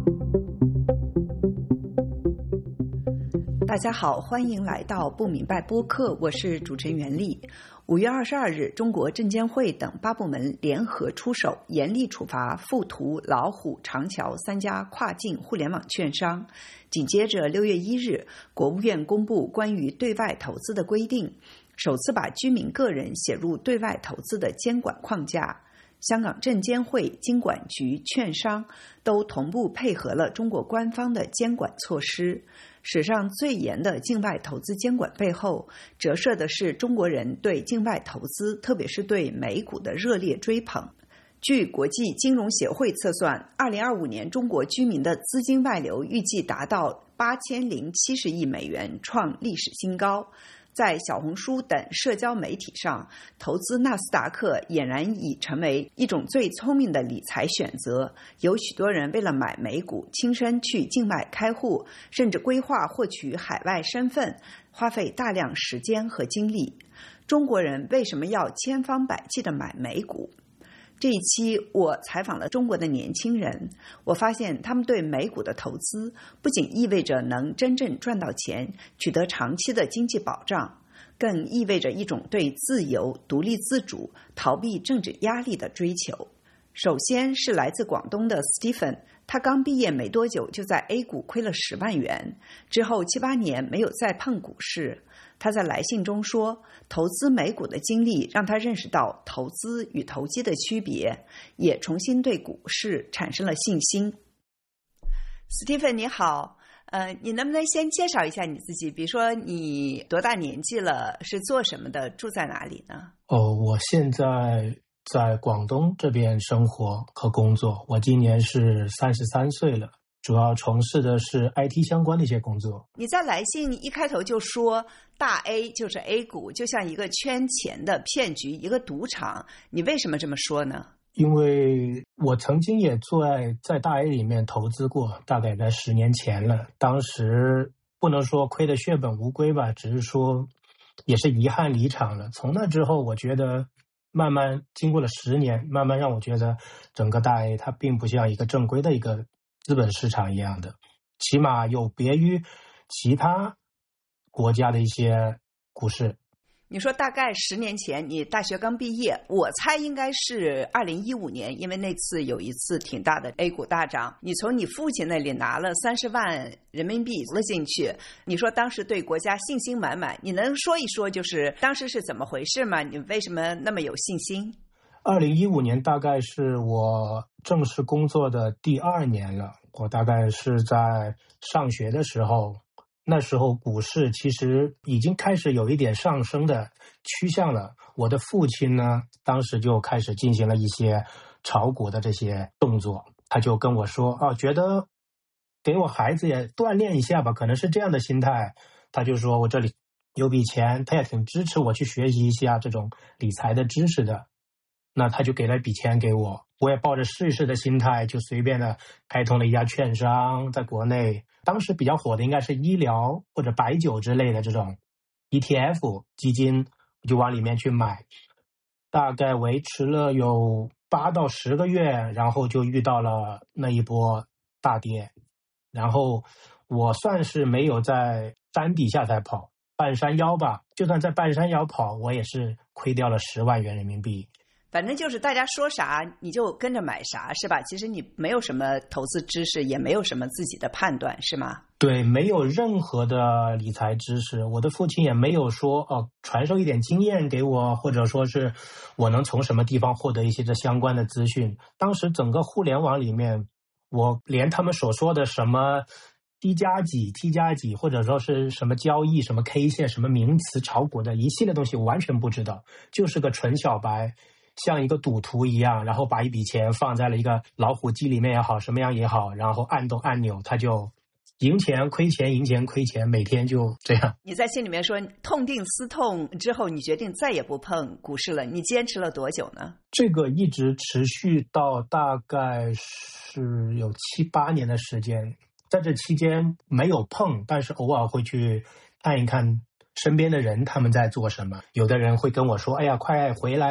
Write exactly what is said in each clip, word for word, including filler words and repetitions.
大家好，欢迎来到不明白播客，我是主持人袁丽。五月二十二日，中国证监会等八部门联合出手，严厉处罚富途、老虎、长桥三家跨境互联网券商。紧接着六月一日，国务院公布关于对外投资的规定，首次把居民个人写入对外投资的监管框架。香港证监会、金管局、券商都同步配合了中国官方的监管措施。史上最严的境外投资监管背后，折射的是中国人对境外投资，特别是对美股的热烈追捧。据国际金融协会测算，二零二五年中国居民的资金外流预计达到八千零七十亿美元，创历史新高。在小红书等社交媒体上，投资纳斯达克俨然已成为一种最聪明的理财选择。有许多人为了买美股，亲身去境外开户，甚至规划获取海外身份，花费大量时间和精力。中国人为什么要千方百计地买美股？这一期我采访了中国的年轻人，我发现他们对美股的投资不仅意味着能真正赚到钱，取得长期的经济保障，更意味着一种对自由、独立自主、逃避政治压力的追求。首先是来自广东的 Stephen， 他刚毕业没多久就在 A 股亏了十万元，之后七八年没有再碰股市。他在来信中说，投资美股的经历让他认识到投资与投机的区别，也重新对股市产生了信心。Stephen 你好，呃，你能不能先介绍一下你自己？比如说你多大年纪了，是做什么的，住在哪里呢？ 哦，我现在在广东这边生活和工作，我今年是三十三岁了。主要从事的是 I T 相关的一些工作。 你在来信一开头就说大 A 就是 A 股，就像一个圈钱的骗局，一个赌场，你为什么这么说呢？ 因为我曾经也在在大 A 里面投资过，大概在十年前了。当时不能说亏得血本无归吧，只是说也是遗憾离场了。从那之后，我觉得慢慢经过了十年，慢慢让我觉得整个大 A 它并不像一个正规的一个资本市场一样的，起码有别于其他国家的一些股市。 你说大概十年前你大学刚毕业，我猜应该是二零一五年，因为那次有一次挺大的 A 股大涨，你从你父亲那里拿了三十万人民币了进去，你说当时对国家信心满满，你能说一说就是当时是怎么回事吗？你为什么那么有信心？ 二零一五年大概是我正式工作的第二年了，我大概是在上学的时候，那时候股市其实已经开始有一点上升的趋向了。我的父亲呢，当时就开始进行了一些炒股的这些动作，他就跟我说啊，觉得给我孩子也锻炼一下吧，可能是这样的心态。他就说我这里有笔钱，他也挺支持我去学习一下这种理财的知识的。那他就给了一笔钱给我，我也抱着试一试的心态，就随便的开通了一家券商，在国内当时比较火的应该是医疗或者白酒之类的这种 E T F 基金，我就往里面去买，大概维持了有八到十个月，然后就遇到了那一波大跌，然后我算是没有在山底下才跑，半山腰吧，就算在半山腰跑，我也是亏掉了十万元人民币。 反正就是大家说啥你就跟着买啥，是吧？其实你没有什么投资知识，也没有什么自己的判断，是吗？ 对，没有任何的理财知识，我的父亲也没有说哦传授一点经验给我，或者说是我能从什么地方获得一些这相关的资讯。当时整个互联网里面，我连他们所说的什么 T 加几 T 加几，或者说是什么交易、什么 K 线、什么名词炒股的一系列东西，我完全不知道，就是个纯小白。像一个赌徒一样，然后把一笔钱放在了一个老虎机里面也好，什么样也好，然后按动按钮，他就赢钱亏钱赢钱亏钱，每天就这样。 你在信里面说痛定思痛之后，你决定再也不碰股市了，你坚持了多久呢？ 这个一直持续到大概是有七八年的时间，在这期间没有碰，但是偶尔会去看一看身边的人他们在做什么。有的人会跟我说，哎呀快回来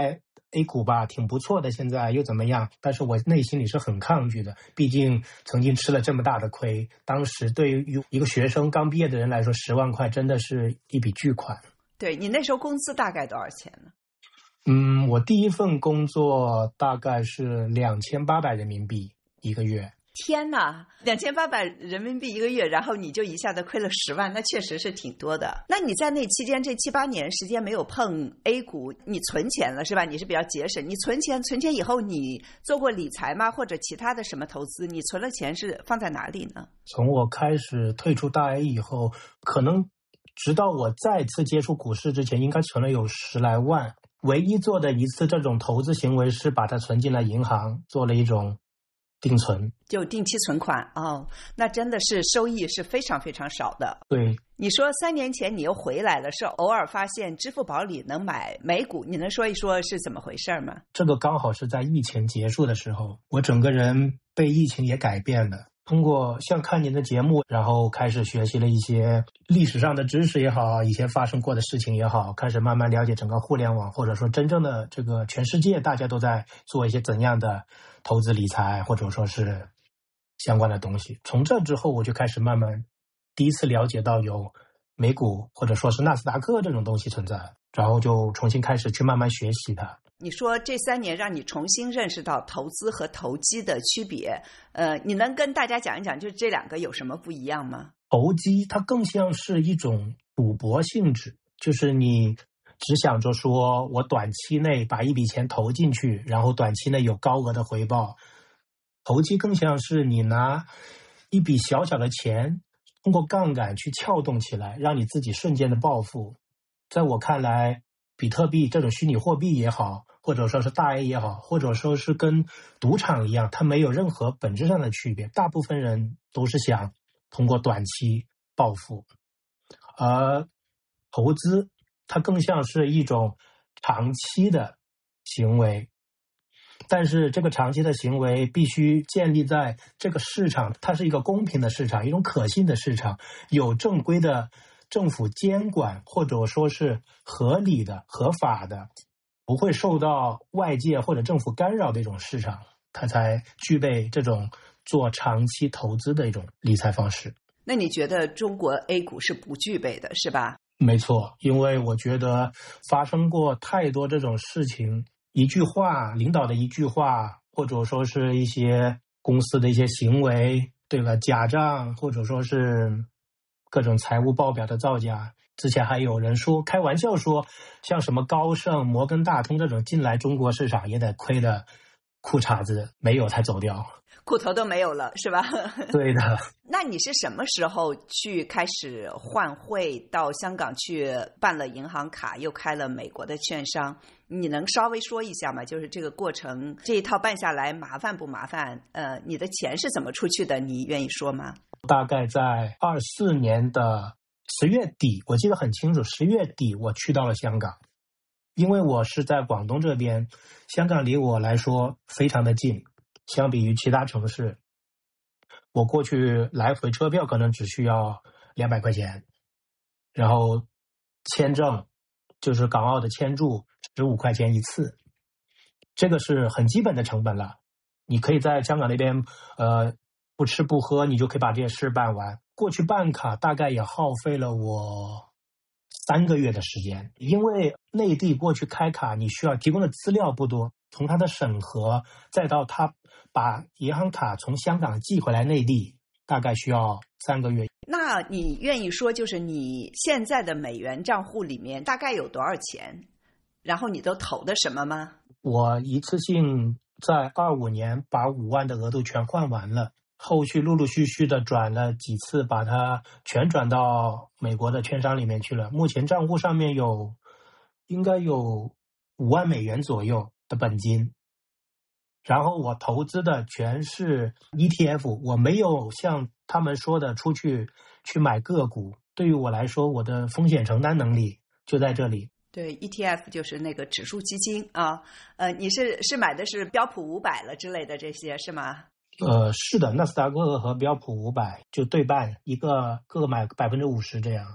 A 股吧挺不错的，现在又怎么样？但是我内心里是很抗拒的，毕竟曾经吃了这么大的亏。当时对于一个学生刚毕业的人来说，十万块真的是一笔巨款。 对，你那时候工资大概多少钱呢？ 嗯，我第一份工作大概是两千八百人民币一个月。 天哪，两千八百人民币一个月，然后你就一下子亏了十万，那确实是挺多的。那你在那期间这七八年时间没有碰 A 股，你存钱了是吧？你是比较节省，你存钱，存钱以后你做过理财吗？或者其他的什么投资？你存了钱是放在哪里呢？ 从我开始退出大 A 以后，可能直到我再次接触股市之前，应该存了有十来万。唯一做的一次这种投资行为是把它存进了银行，做了一种定存， 就定期存款。哦，那真的是收益是非常非常少的。 对， 你说三年前你又回来了，是偶尔发现支付宝里能买美股，你能说一说是怎么回事吗？ 这个刚好是在疫情结束的时候，我整个人被疫情也改变了。通过像看您的节目，然后开始学习了一些历史上的知识也好，以前发生过的事情也好，开始慢慢了解整个互联网，或者说真正的这个全世界大家都在做一些怎样的投资理财，或者说是相关的东西。从这之后，我就开始慢慢第一次了解到有美股或者说是纳斯达克这种东西存在，然后就重新开始去慢慢学习它。 你说这三年让你重新认识到投资和投机的区别，呃，你能跟大家讲一讲，就这两个有什么不一样吗？ 投机它更像是一种赌博性质，就是你只想着说我短期内把一笔钱投进去，然后短期内有高额的回报。投机更像是你拿一笔小小的钱，通过杠杆去撬动起来，让你自己瞬间的暴富。在我看来，比特币这种虚拟货币也好，或者说是大 A 也好，或者说是跟赌场一样，它没有任何本质上的区别。大部分人都是想通过短期暴富，而投资它更像是一种长期的行为。但是这个长期的行为必须建立在这个市场，它是一个公平的市场，一种可信的市场，有正规的政府监管，或者说是合理的、合法的，不会受到外界或者政府干扰的一种市场，它才具备这种做长期投资的一种理财方式。 那你觉得中国 A 股是不具备的，是吧？ 没错，因为我觉得发生过太多这种事情，一句话，领导的一句话，或者说是一些公司的一些行为，对吧？假账，或者说是各种财务报表的造假。之前还有人说开玩笑说，像什么高盛、摩根大通这种进来中国市场也得亏的裤衩子没有才走掉， 裤头都没有了，是吧？ 对的。 那你是什么时候去开始换汇到香港去办了银行卡，又开了美国的券商？你能稍微说一下吗？就是这个过程，这一套办下来麻烦不麻烦？呃，你的钱是怎么出去的？你愿意说吗？ 大概在二四年的十月底，我记得很清楚，十月底我去到了香港，因为我是在广东这边，香港离我来说非常的近，相比于其他城市，我过去来回车票可能只需要两百块钱，然后签证就是港澳的签注十五块钱一次，这个是很基本的成本了。你可以在香港那边呃不吃不喝，你就可以把这些事办完。过去办卡大概也耗费了我三个月的时间，因为内地过去开卡你需要提供的资料不多，从他的审核再到他把银行卡从香港寄回来内地，大概需要三个月。 那你愿意说，就是你现在的美元账户里面大概有多少钱？然后你都投的什么吗？ 我一次性在二五年把五万的额度全换完了，后续陆陆续续的转了几次，把它全转到美国的券商里面去了。目前账户上面有应该有五万美元左右的本金，然后我投资的全是 E T F， 我没有像他们说的出去去买个股。对于我来说，我的风险承担能力就在这里。 对 E T F 就是那个指数基金啊，呃，你是是买的是标普五百了之类的这些是吗？ 呃，是的，纳斯达克和标普五百就对半，一个各买百分之五十这样。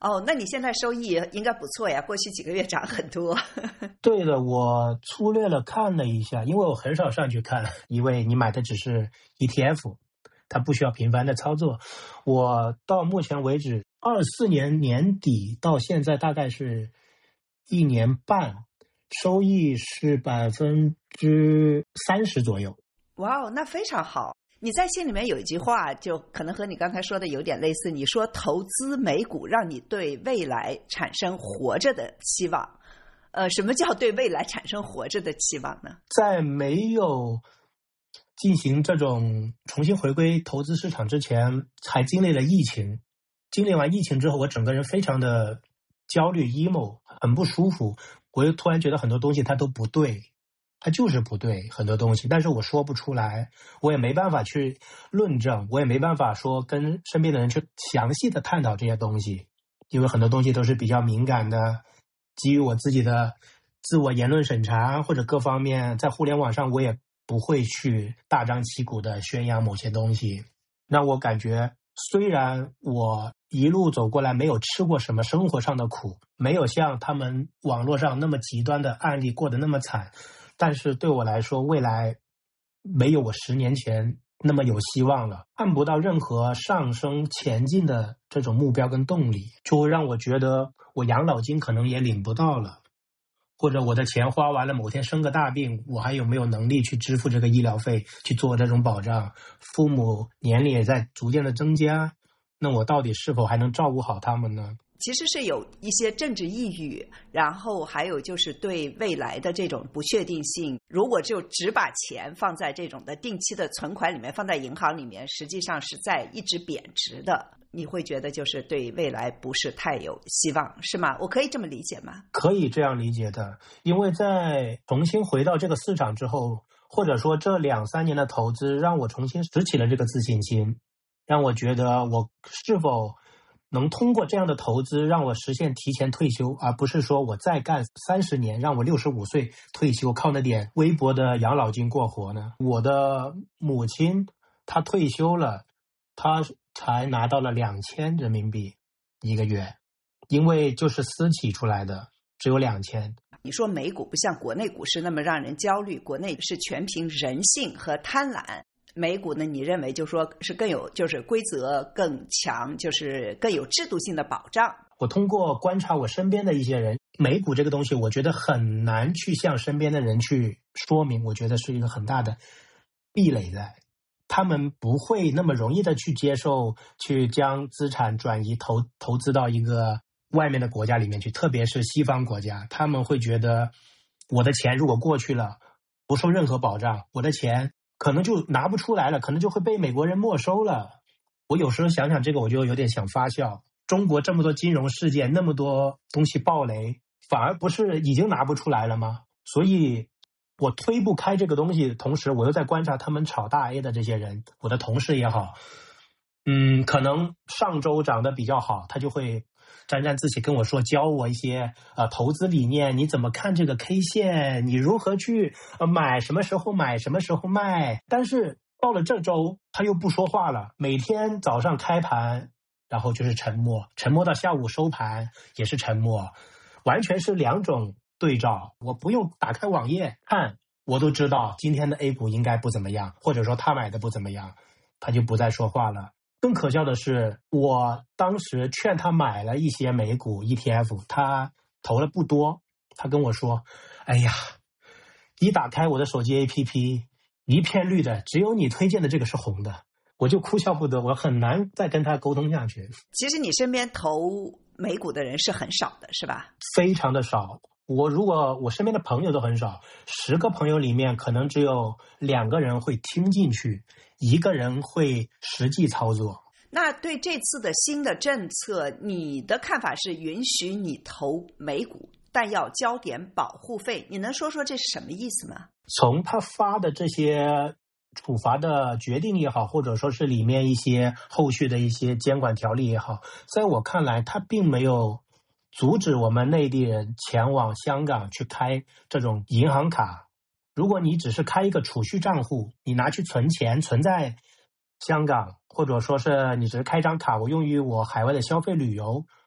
哦，那你现在收益应该不错呀，过去几个月涨很多。 对的，我粗略了看了一下，因为我很少上去看，因为你买的只是 E T F， 它不需要频繁的操作。我到目前为止二四年年底到现在大概是一年半，收益是百分之三十左右。 哇哦，那非常好。你在信里面有一句话，就可能和你刚才说的有点类似，你说投资美股让你对未来产生活着的期望。呃，什么叫对未来产生活着的期望呢？ 在没有进行这种重新回归投资市场之前，还经历了疫情。经历完疫情之后，我整个人非常的焦虑 emo， 很不舒服。我又突然觉得很多东西它都不对，它就是不对，很多东西，但是我说不出来，我也没办法去论证，我也没办法说跟身边的人去详细的探讨这些东西，因为很多东西都是比较敏感的，基于我自己的自我言论审查或者各方面，在互联网上我也不会去大张旗鼓的宣扬某些东西。让我感觉虽然我一路走过来没有吃过什么生活上的苦，没有像他们网络上那么极端的案例过得那么惨，但是对我来说，未来没有我十年前那么有希望了，看不到任何上升前进的这种目标跟动力，就会让我觉得我养老金可能也领不到了，或者我的钱花完了，某天生个大病，我还有没有能力去支付这个医疗费，去做这种保障？父母年龄也在逐渐的增加，那我到底是否还能照顾好他们呢？ 其实是有一些政治抑郁，然后还有就是对未来的这种不确定性。如果就只把钱放在这种的定期的存款里面，放在银行里面，实际上是在一直贬值的。你会觉得就是对未来不是太有希望，是吗？我可以这么理解吗？ 可以这样理解的，因为在重新回到这个市场之后，或者说这两三年的投资，让我重新拾起了这个自信心，让我觉得我是否能通过这样的投资让我实现提前退休，而不是说我再干三十年，让我六十五岁退休，靠那点微薄的养老金过活呢？我的母亲她退休了，她才拿到了两千人民币一个月，因为就是私企出来的，只有两千。 你说美股不像国内股市那么让人焦虑，国内是全凭人性和贪婪。美股呢，你认为就说是更有，就是规则更强，就是更有制度性的保障。 我通过观察我身边的一些人，美股这个东西我觉得很难去向身边的人去说明，我觉得是一个很大的壁垒在。他们不会那么容易的去接受，去将资产转移投投资到一个外面的国家里面去，特别是西方国家，他们会觉得我的钱如果过去了，不受任何保障，我的钱可能就拿不出来了，可能就会被美国人没收了。我有时候想想这个，我就有点想发笑。中国这么多金融事件，那么多东西爆雷，反而不是已经拿不出来了吗？所以我推不开这个东西，同时我又在观察他们炒大 A 的这些人，我的同事也好，嗯，可能上周涨得比较好，他就会沾沾自喜跟我说，教我一些呃投资理念，你怎么看这个 K 线，你如何去呃买，什么时候买，什么时候卖。但是到了这周他又不说话了，每天早上开盘然后就是沉默，沉默到下午收盘也是沉默，完全是两种对照。我不用打开网页看，我都知道今天的 A 股应该不怎么样，或者说他买的不怎么样，他就不再说话了。更可笑的是，我当时劝他买了一些美股 E T F， 他投了不多，他跟我说，哎呀，一打开我的手机 A P P， 一片绿的，只有你推荐的这个是红的。我就哭笑不得，我很难再跟他沟通下去。 其实你身边投美股的人是很少的，是吧？ 非常的少。我如果我身边的朋友都很少，十个朋友里面可能只有两个人会听进去，一个人会实际操作。 那对这次的新的政策，你的看法是允许你投美股，但要交点保护费，你能说说这是什么意思吗？ 从他发的这些处罚的决定也好，或者说是里面一些后续的一些监管条例也好，在我看来他并没有阻止我们内地人前往香港去开这种银行卡。如果你只是开一个储蓄账户，你拿去存钱存在香港，或者说是你只是开张卡我用于我海外的消费旅游，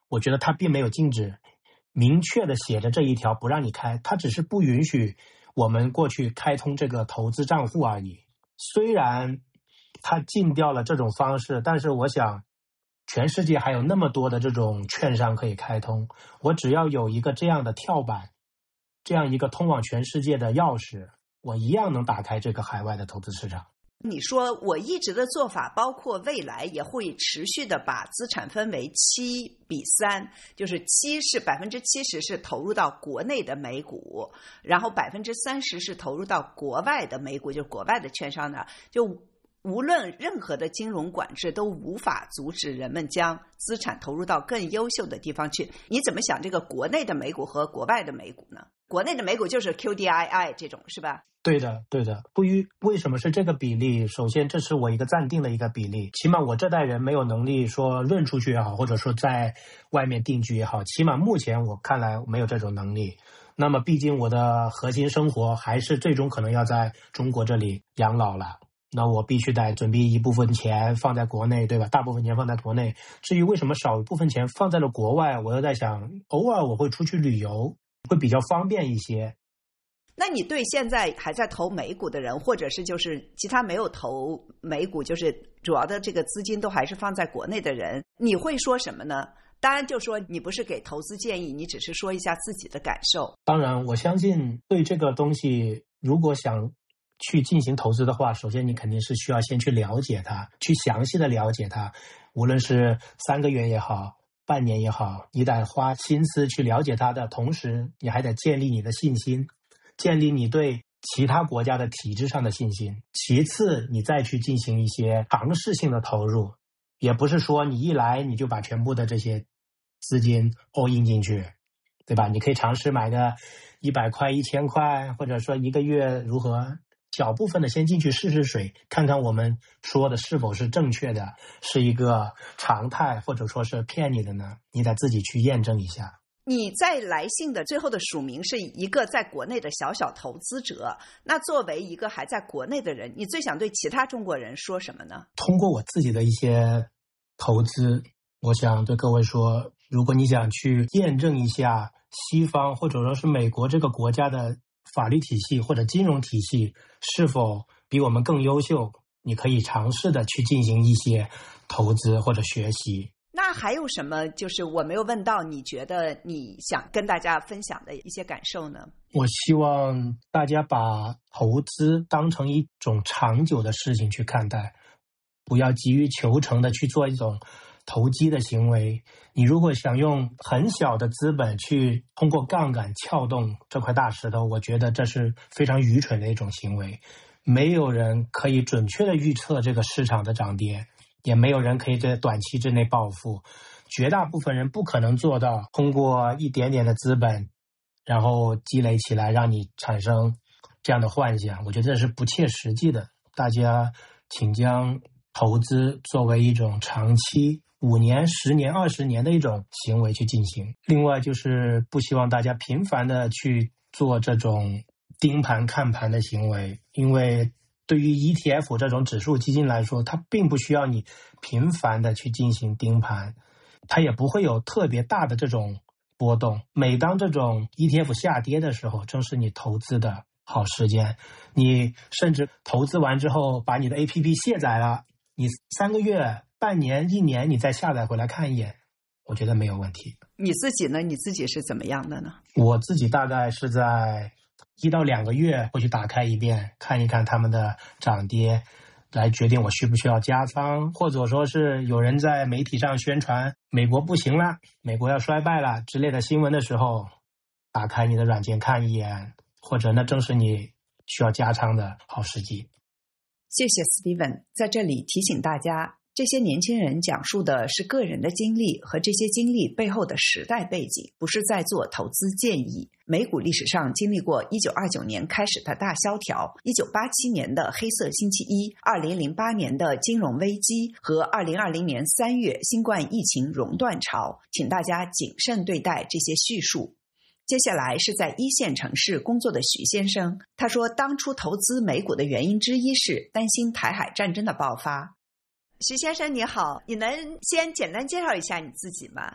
我觉得它并没有禁止，明确的写着这一条不让你开，它只是不允许我们过去开通这个投资账户而已。虽然它禁掉了这种方式，但是我想全世界还有那么多的这种券商可以开通，我只要有一个这样的跳板，这样一个通往全世界的钥匙，我一样能打开这个海外的投资市场。 你说我一直的做法包括未来也会持续的把资产分为七比三，就是七是百分之七十是投入到国内的美股，然后百分之三十是投入到国外的美股，就是国外的券商呢，就无论任何的金融管制都无法阻止人们将资产投入到更优秀的地方去。你怎么想这个国内的美股和国外的美股呢？国内的美股就是 Q D I I 这种是吧？ 对的，对的。至于为什么是这个比例，首先这是我一个暂定的一个比例，起码我这代人没有能力说润出去也好，或者说在外面定居也好，起码目前我看来没有这种能力。那么毕竟我的核心生活还是最终可能要在中国这里养老了，那我必须得准备一部分钱放在国内，对吧？大部分钱放在国内。至于为什么少一部分钱放在了国外，我又在想，偶尔我会出去旅游，会比较方便一些。 那你对现在还在投美股的人，或者是就是其他没有投美股，就是主要的这个资金都还是放在国内的人，你会说什么呢？当然就说你不是给投资建议，你只是说一下自己的感受。 当然我相信对这个东西如果想去进行投资的话，首先你肯定是需要先去了解它，去详细的了解它，无论是三个月也好，半年也好，你得花心思去了解它的同时，你还得建立你的信心，建立你对其他国家的体制上的信心。其次你再去进行一些尝试性的投入，也不是说你一来你就把全部的这些资金 all in 进去，对吧？你可以尝试买个一百块一千块，或者说一个月如何，小部分的先进去试试水，看看我们说的是否是正确的，是一个常态，或者说是骗你的呢？你得自己去验证一下。 你在来信的最后的署名是一个在国内的小小投资者，那作为一个还在国内的人，你最想对其他中国人说什么呢？ 通过我自己的一些投资，我想对各位说，如果你想去验证一下西方或者说是美国这个国家的法律体系或者金融体系是否比我们更优秀，你可以尝试的去进行一些投资或者学习。 那还有什么就是我没有问到你觉得你想跟大家分享的一些感受呢？ 我希望大家把投资当成一种长久的事情去看待，不要急于求成的去做一种投机的行为。你如果想用很小的资本去通过杠杆撬动这块大石头，我觉得这是非常愚蠢的一种行为。没有人可以准确的预测这个市场的涨跌，也没有人可以在短期之内暴富，绝大部分人不可能做到通过一点点的资本然后积累起来让你产生这样的幻想，我觉得这是不切实际的。大家请将投资作为一种长期五年、十年、二十年的一种行为去进行。另外就是不希望大家频繁的去做这种盯盘看盘的行为，因为对于 E T F 这种指数基金来说，它并不需要你频繁的去进行盯盘，它也不会有特别大的这种波动。每当这种 E T F 下跌的时候，正是你投资的好时间。你甚至投资完之后把你的 A P P 卸载了，你三个月、半年、一年你再下载回来看一眼，我觉得没有问题。 你自己呢？你自己是怎么样的呢？ 我自己大概是在一到两个月会去打开一遍，看一看他们的涨跌，来决定我需不需要加仓，或者说是有人在媒体上宣传美国不行了，美国要衰败了之类的新闻的时候，打开你的软件看一眼，或者那正是你需要加仓的好时机。 谢谢 Steven， 在这里提醒大家，这些年轻人讲述的是个人的经历和这些经历背后的时代背景，不是在做投资建议。美股历史上经历过一九二九年开始的大萧条、一九八七年的黑色星期一、二零零八年的金融危机和二零二零年三月新冠疫情熔断潮，请大家谨慎对待这些叙述。接下来是在一线城市工作的许先生，他说当初投资美股的原因之一是担心台海战争的爆发。徐先生你好，你能先简单介绍一下你自己吗？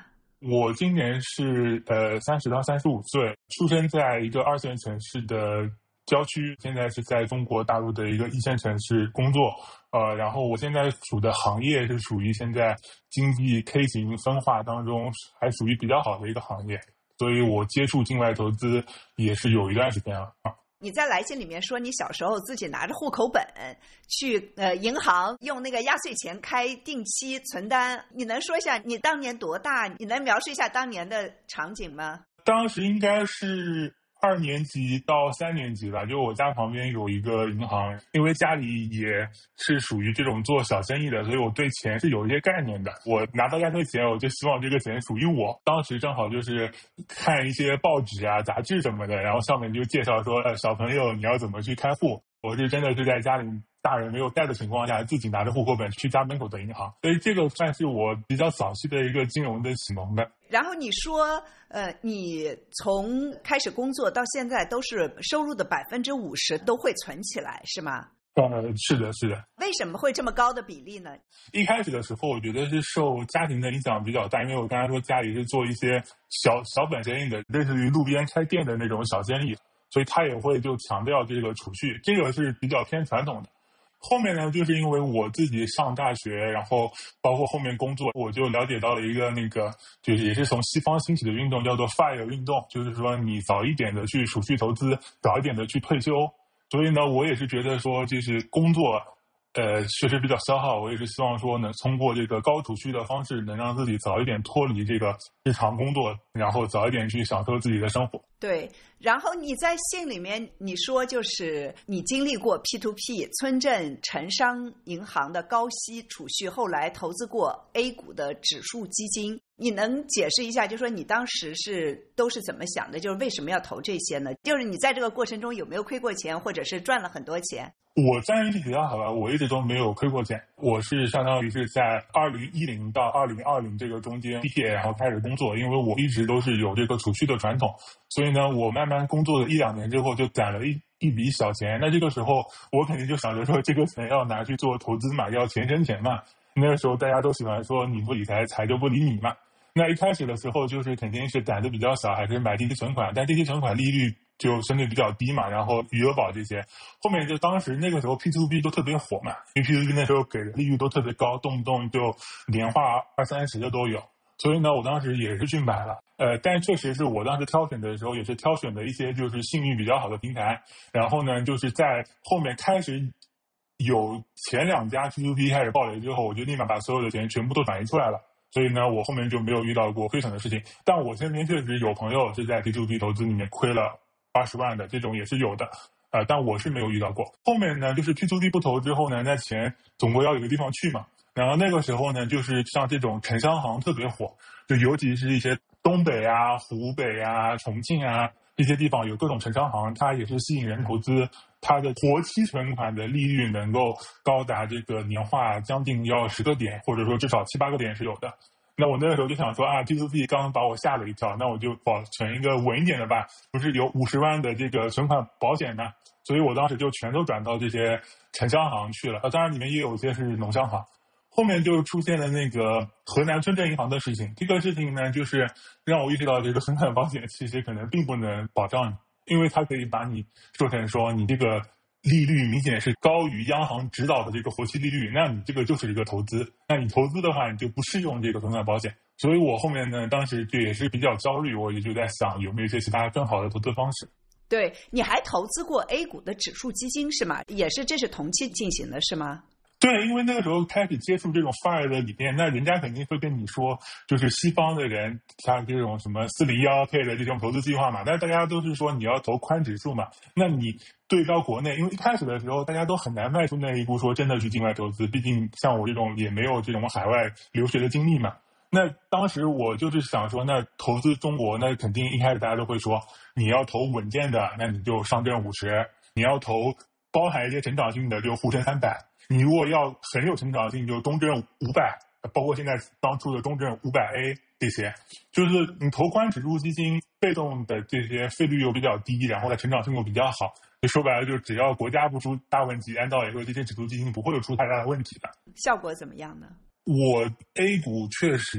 我今年是呃三十到三十五岁，出生在一个二线城市的郊区，现在是在中国大陆的一个一线城市工作。呃，然后我现在属的行业是属于现在经济 K 型分化当中还属于比较好的一个行业，所以我接触境外投资也是有一段时间了啊。 你在来信里面说你小时候自己拿着户口本去呃银行用那个压岁钱开定期存单，你能说一下你当年多大？你能描述一下当年的场景吗？ 当时应该是二年级到三年级吧，就我家旁边有一个银行，因为家里也是属于这种做小生意的，所以我对钱是有一些概念的。我拿到压岁钱，我就希望这个钱属于我。当时正好就是看一些报纸啊、杂志什么的，然后上面就介绍说，呃，小朋友你要怎么去开户。我是真的是在家里大人没有带的情况下，自己拿着户口本去家门口的银行，所以这个算是我比较早期的一个金融的启蒙的。 然后你说，呃，你从开始工作到现在都是收入的百分之五十都会存起来，是吗？ 呃，是的，是的。 为什么会这么高的比例呢？ 一开始的时候，我觉得是受家庭的影响比较大，因为我刚才说家里是做一些小小本生意的，类似于路边开店的那种小生意，所以他也会就强调这个储蓄，这个是比较偏传统的。后面呢，就是因为我自己上大学，然后包括后面工作，我就了解到了一个那个，就是也是从西方兴起的运动，叫做 F I R E 运动，就是说你早一点的去储蓄投资，早一点的去退休。所以呢，我也是觉得说，就是工作，呃，确实比较消耗。我也是希望说，能通过这个高储蓄的方式，能让自己早一点脱离这个日常工作，然后早一点去享受自己的生活。 对，然后你在信里面你说，就是你经历过 P to P 村镇城商银行的高息储蓄，后来投资过 A 股的指数基金。你能解释一下，就是说你当时是都是怎么想的？就是为什么要投这些呢？就是你在这个过程中有没有亏过钱，或者是赚了很多钱？ 我算运气比较好吧，我一直都没有亏过钱。我是相当于是在二零一零到二零二零这个中间毕业，然后开始工作。因为我一直都是有这个储蓄的传统，所以呢，我慢慢工作了一两年之后，就攒了一一笔小钱。那这个时候，我肯定就想着说，这个钱要拿去做投资嘛，要钱生钱嘛。那个时候大家都喜欢说，你不理财，财就不理你嘛。那一开始的时候，就是肯定是胆子比较小，还是买定期存款，但定期存款利率就相对比较低嘛，然后余额宝这些，后面就当时那个时候 P to P 都特别火嘛，因为 P to P 那时候给的利率都特别高，动不动就年化二三十的都有，所以呢，我当时也是去买了，呃，但确实是我当时挑选的时候，也是挑选的一些就是信誉比较好的平台，然后呢，就是在后面开始有前两家 P to P 开始暴雷之后，我就立马把所有的钱全部都转移出来了。所以呢，我后面就没有遇到过亏损的事情。但我身边确实有朋友是在 P to P 投资里面亏了二十万的，这种也是有的。呃，但我是没有遇到过。后面呢，就是 P to P 不投之后呢，那钱总归要有个地方去嘛。然后那个时候呢，就是像这种城商行特别火，就尤其是一些东北啊、湖北啊、重庆啊这些地方有各种城商行，它也是吸引人投资。它的活期存款的利率能够高达这个年化将近要十个点，或者说至少七八个点是有的。那我那个时候就想说啊 ，P to P 刚刚把我吓了一跳，那我就保存一个稳一点的吧，不是有五十万的这个存款保险呢？所以我当时就全都转到这些城商行去了。啊，当然里面也有些是农商行。后面就出现了那个河南村镇银行的事情，这个事情呢，就是让我意识到这个存款保险其实可能并不能保障你。因为它可以把你说成说你这个利率明显是高于央行指导的这个活期利率，那你这个就是一个投资，那你投资的话你就不适用这个存款保险。所以我后面呢，当时就也是比较焦虑，我也就在想有没有一些其他更好的投资方式。 对，你还投资过 A 股的指数基金是吗？也是这是同期进行的是吗？ 对，因为那个时候开始接触这种 F I R E 的理念，那人家肯定会跟你说，就是西方的人像这种什么四零一 K 的这种投资计划嘛，但是大家都是说你要投宽指数嘛，那你对照国内，因为一开始的时候大家都很难迈出那一步，说真的去境外投资，毕竟像我这种也没有这种海外留学的经历嘛。那当时我就是想说，那投资中国，那肯定一开始大家都会说，你要投稳健的，那你就上证五十；你要投包含一些成长性的，就沪深三百。你如果要很有成长性，就东证五百，包括现在当初的东证五百 A 这些，就是你投宽指数基金，被动的这些费率又比较低，然后呢成长性又比较好，就说白了，就只要国家不出大问题，按道理说这些指数基金不会有出太大的问题的。 效果怎么样呢？ 我 A 股确实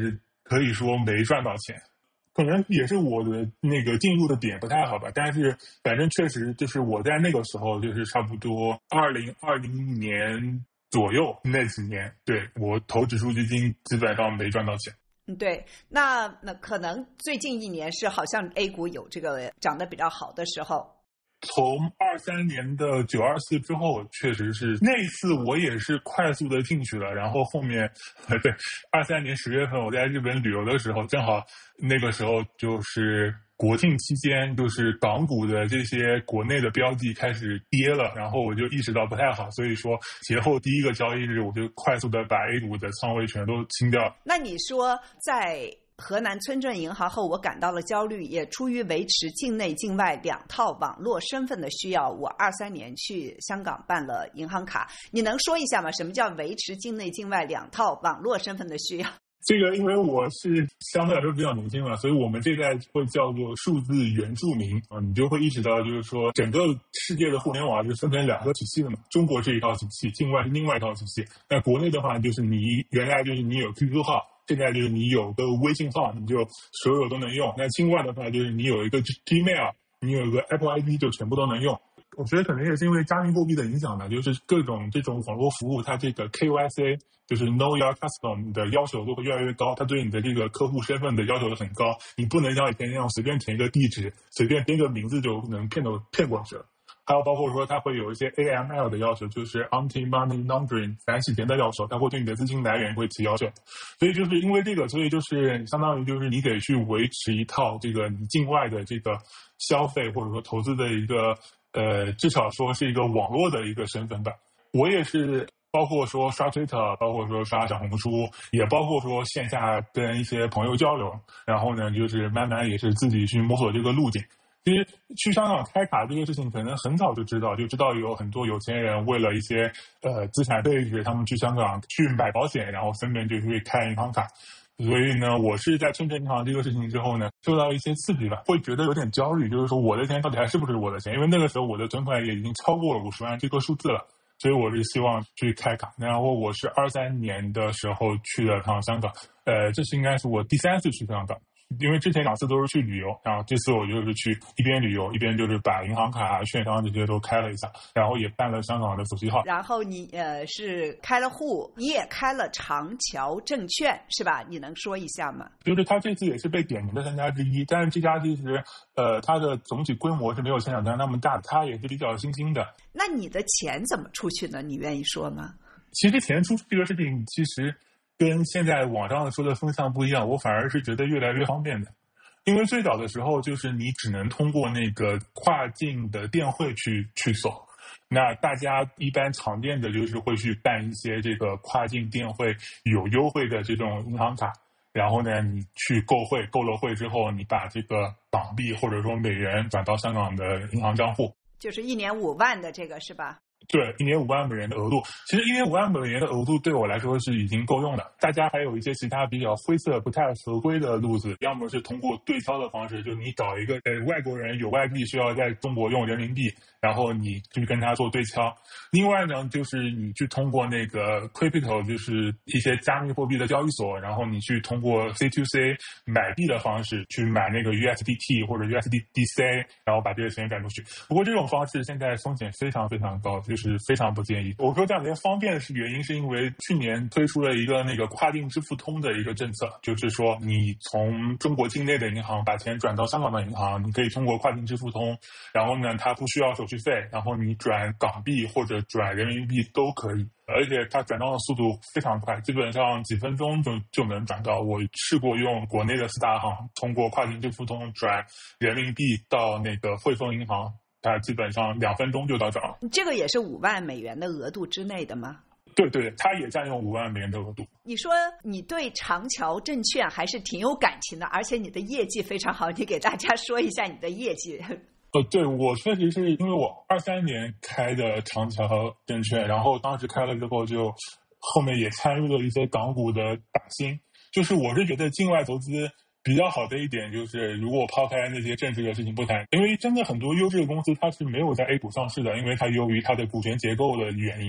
可以说没赚到钱。可能也是我的那个进入的点不太好吧，但是反正确实就是我在那个时候，就是差不多二零二零年左右那几年，对，我投指数基金基本上没赚到钱。 嗯，对，那那可能最近一年是好像 A 股有这个涨得比较好的时候。 从二三年的九二四之后，确实是那次我也是快速的进去了，然后后面对二三年十月份我在日本旅游的时候，正好那个时候就是国庆期间，就是港股的这些国内的标的开始跌了，然后我就意识到不太好，所以说节后第一个交易日我就快速的把 A 股的仓位全都清掉了。 那你说在河南村镇银行后我感到了焦虑，也出于维持境内境外两套网络身份的需要，我二三年去香港办了银行卡。你能说一下吗？什么叫维持境内境外两套网络身份的需要？ 这个因为我是相对来说比较年轻嘛，所以我们这代会叫做数字原住民啊，你就会意识到就是说整个世界的互联网就分成两个体系了嘛，中国是一套体系，境外是另外一套体系。那国内的话就是你原来就是你有 Q Q 号，现在就是你有个微信号，你就所有都能用。那境外的话就是你有一个 Gmail， 你有一个 Apple I D 就全部都能用。我觉得可能也是因为加密货币的影响呢，就是各种这种网络服务，它这个 K Y C 就是 Know Your Customer 的要求都会越来越高，它对你的这个客户身份的要求很高，你不能像以前那样随便填一个地址，随便编个名字就能骗都骗过去了。还有包括说它会有一些 A M L 的要求，就是 Anti-Money Laundering 反洗钱的要求，它会对你的资金来源会提要求。所以就是因为这个，所以就是相当于就是你得去维持一套这个你境外的这个消费或者说投资的一个呃，至少说是一个网络的一个身份吧。我也是包括说刷 Twitter， 包括说刷小红书，也包括说线下跟一些朋友交流，然后呢就是慢慢也是自己去摸索这个路径。其实去香港开卡这个事情可能很早就知道，就知道有很多有钱人为了一些呃资产配置，他们去香港去买保险，然后分别就会开银行卡。所以呢，我是在村镇银行这个事情之后呢，受到一些刺激吧，会觉得有点焦虑，就是说我的钱到底还是不是我的钱？因为那个时候我的存款也已经超过了五十万这个数字了，所以我是希望去开卡。然后我是二三年的时候去了趟香港，呃，这是应该是我第三次去香港。因为之前两次都是去旅游，然后这次我就是去一边旅游一边就是把银行卡、券商这些都开了一下，然后也办了香港的手机号。 然后你呃是开了户，你也开了长桥证券是吧？你能说一下吗？ 就是他这次也是被点名的三家之一，但是这家其实呃它的总体规模是没有前两家那么大，它也是比较新兴的。 那你的钱怎么出去呢？你愿意说吗？ 其实钱出去这个事情其实跟现在网上说的风向不一样，我反而是觉得越来越方便的。因为最早的时候就是你只能通过那个跨境的电汇去去走，那大家一般常见的就是会去办一些这个跨境电汇有优惠的这种银行卡，然后呢你去购汇，购了汇之后你把这个港币或者说美元转到香港的银行账户， 就是一年五万的这个是吧？ 对，一年五万美元的额度，其实一年五万美元的额度对我来说是已经够用的。大家还有一些其他比较灰色、不太合规的路子，要么是通过对敲的方式，就你找一个呃外国人有外币需要在中国用人民币，然后你去跟他做对敲。另外呢，就是你去通过那个 crypto， 就是一些加密货币的交易所，然后你去通过 C to C 买币的方式去买那个 U S D T 或者 U S D C， 然后把这些钱转出去。不过这种方式现在风险非常非常高，就是非常不建议。我说这两年方便的是原因是因为去年推出了一个那个跨境支付通的一个政策，就是说你从中国境内的银行把钱转到香港的银行，你可以通过跨境支付通，然后呢它不需要手续费，然后你转港币或者转人民币都可以，而且它转账的速度非常快，基本上几分钟就就能转到。我试过用国内的四大行通过跨境支付通转人民币到那个汇丰银行，它基本上两分钟就到账。 这个也是五万美元的额度之内的吗？ 对对，它也占用五万美元的额度。 你说你对长桥证券还是挺有感情的，而且你的业绩非常好，你给大家说一下你的业绩。 呃，对，我确实是因为我二三年开的长桥证券，然后当时开了之后就后面也参与了一些港股的打新。就是我是觉得境外投资比较好的一点就是，如果抛开那些政治的事情不谈，因为真的很多优质的公司它是没有在 A 股上市的，因为它由于它的股权结构的原因。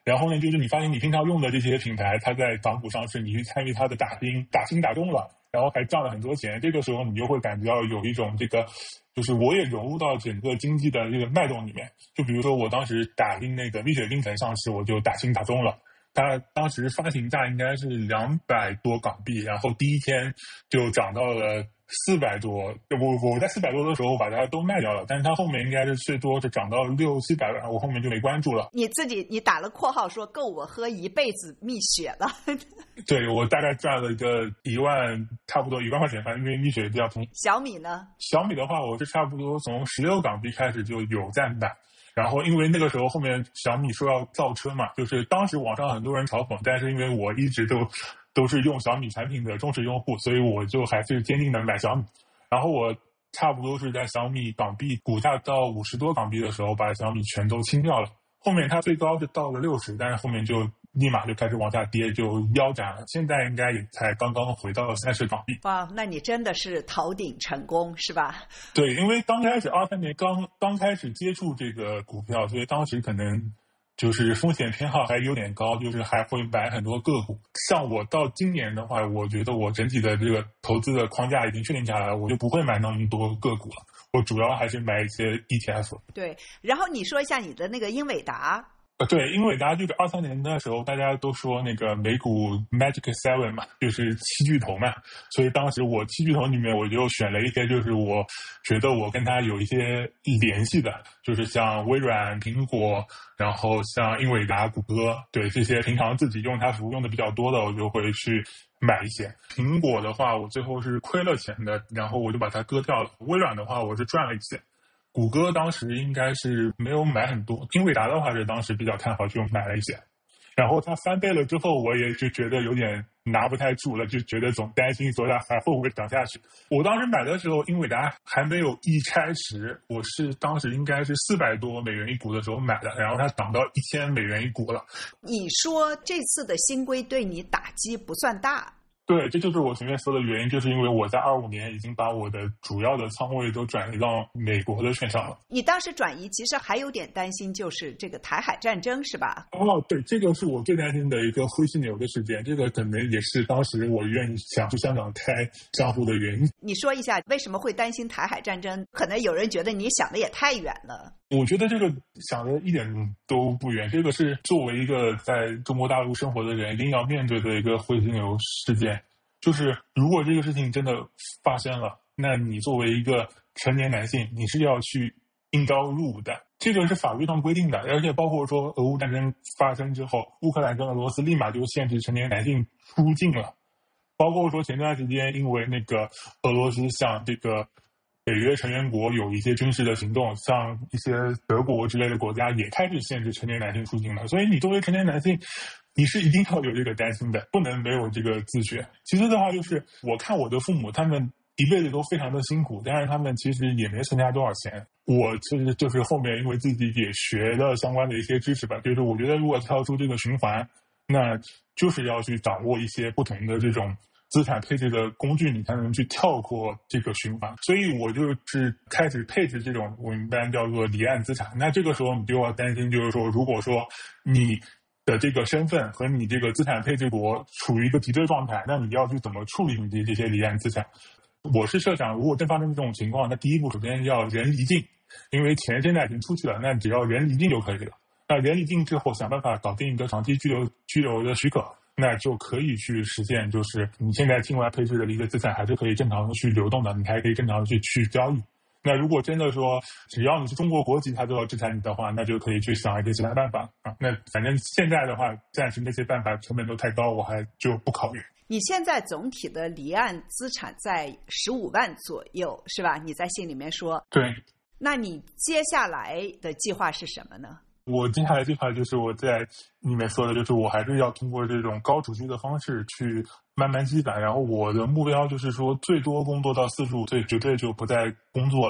然后呢，就是你发现你平常用的这些品牌，它在港股上市，你去参与它的打新，打新打中了，然后还赚了很多钱。这个时候你就会感觉到有一种这个，就是我也融入到整个经济的这个脉动里面。就比如说我当时打新那个蜜雪冰城上市，我就打新打中了。它当时发行价应该是两百多港币，然后第一天就涨到了四百多。我我在四百多的时候把它都卖掉了，但是它后面应该是最多是涨到六七百万，我后面就没关注了。 你自己你打了括号说够我喝一辈子蜜雪了。 对，我大概赚了一个一万，差不多一万块钱，反正因为蜜雪比较便宜。 小米呢？ 小米的话，我是差不多从十六港币开始就有在买。然后因为那个时候后面小米说要造车嘛，就是当时网上很多人嘲讽，但是因为我一直都都是用小米产品的忠实用户，所以我就还是坚定的买小米。然后我差不多是在小米港币股价到五十多港币的时候把小米全都清掉了，后面它最高是到了六十，但是后面就立马就开始往下跌，就腰斩了。现在应该也才刚刚回到了三十港币。 哇，那你真的是逃顶成功是吧？ 对，因为刚开始二三年刚刚开始接触这个股票，所以当时可能就是风险偏好还有点高，就是还会买很多个股。像我到今年的话，我觉得我整体的这个投资的框架已经确定下来了，我就不会买那么多个股了，我主要还是买一些 E T F。 对，然后你说一下你的那个英伟达。 呃，对，英伟达就是二三年的时候，大家都说那个美股 Magic Seven 嘛，就是七巨头嘛，所以当时我七巨头里面我就选了一些，就是我觉得我跟它有一些联系的，就是像微软、苹果，然后像英伟达、谷歌，对，这些平常自己用它服务用的比较多的，我就会去买一些。苹果的话，我最后是亏了钱的，然后我就把它割掉了。微软的话，我是赚了一些。谷歌当时应该是没有买很多，英伟达的话是当时比较看好，就买了一些。然后它翻倍了之后，我也就觉得有点拿不太住了，就觉得总担心说它还会不会涨下去。我当时买的时候，英伟达还没有一拆十，我是当时应该是四百多美元一股的时候买的，然后它涨到一千美元一股了。 你说这次的新规对你打击不算大？ 对，这就是我前面说的原因，就是因为我在二五年已经把我的主要的仓位都转移到美国的券商了。 你当时转移其实还有点担心，就是这个台海战争是吧？ 哦，对，这个是我最担心的一个灰犀牛的事件，这个可能也是当时我愿意想去香港开账户的原因。 你说一下为什么会担心台海战争？可能有人觉得你想的也太远了。 我觉得这个想的一点都不远，这个是作为一个在中国大陆生活的人一定要面对的一个灰犀牛事件。就是如果这个事情真的发生了，那你作为一个成年男性，你是要去应招入伍的，这个是法律上规定的。而且包括说俄乌战争发生之后，乌克兰跟俄罗斯立马就限制成年男性出境了。包括说前段时间因为那个俄罗斯向这个北约成员国有一些军事的行动，像一些德国之类的国家也开始限制成年男性出境了。所以你作为成年男性，你是一定要有这个担心的，不能没有这个自觉。其次的话，就是我看我的父母，他们一辈子都非常的辛苦，但是他们其实也没存下多少钱。我其实就是后面因为自己也学了相关的一些知识吧，就是我觉得如果跳出这个循环，那就是要去掌握一些不同的这种资产配置的工具，你才能去跳过这个循环。所以我就是开始配置这种我们一般叫做离岸资产。那这个时候你就要担心，就是说如果说你的这个身份和你这个资产配置国处于一个敌对状态，那你要去怎么处理你的这些离岸资产？我是设想，如果真发生这种情况，那第一步首先要人离境，因为钱现在已经出去了，那只要人离境就可以了。那人离境之后，想办法搞定一个长期居留居留的许可，那就可以去实现，就是你现在境外配置的一个资产还是可以正常的去流动的，你还可以正常的去去交易。那如果真的说只要你是中国国籍他都要制裁你的话，那就可以去想一些其他办法啊。那反正现在的话，暂时那些办法成本都太高，我还就不考虑。 你现在总体的离岸资产在十五万左右是吧？你在信里面说。 对。 那你接下来的计划是什么呢？ 我接下来计划就是我在里面说的，就是我还是要通过这种高储蓄的方式去慢慢积攒，然后我的目标就是说最多工作到四十五岁绝对就不再工作了。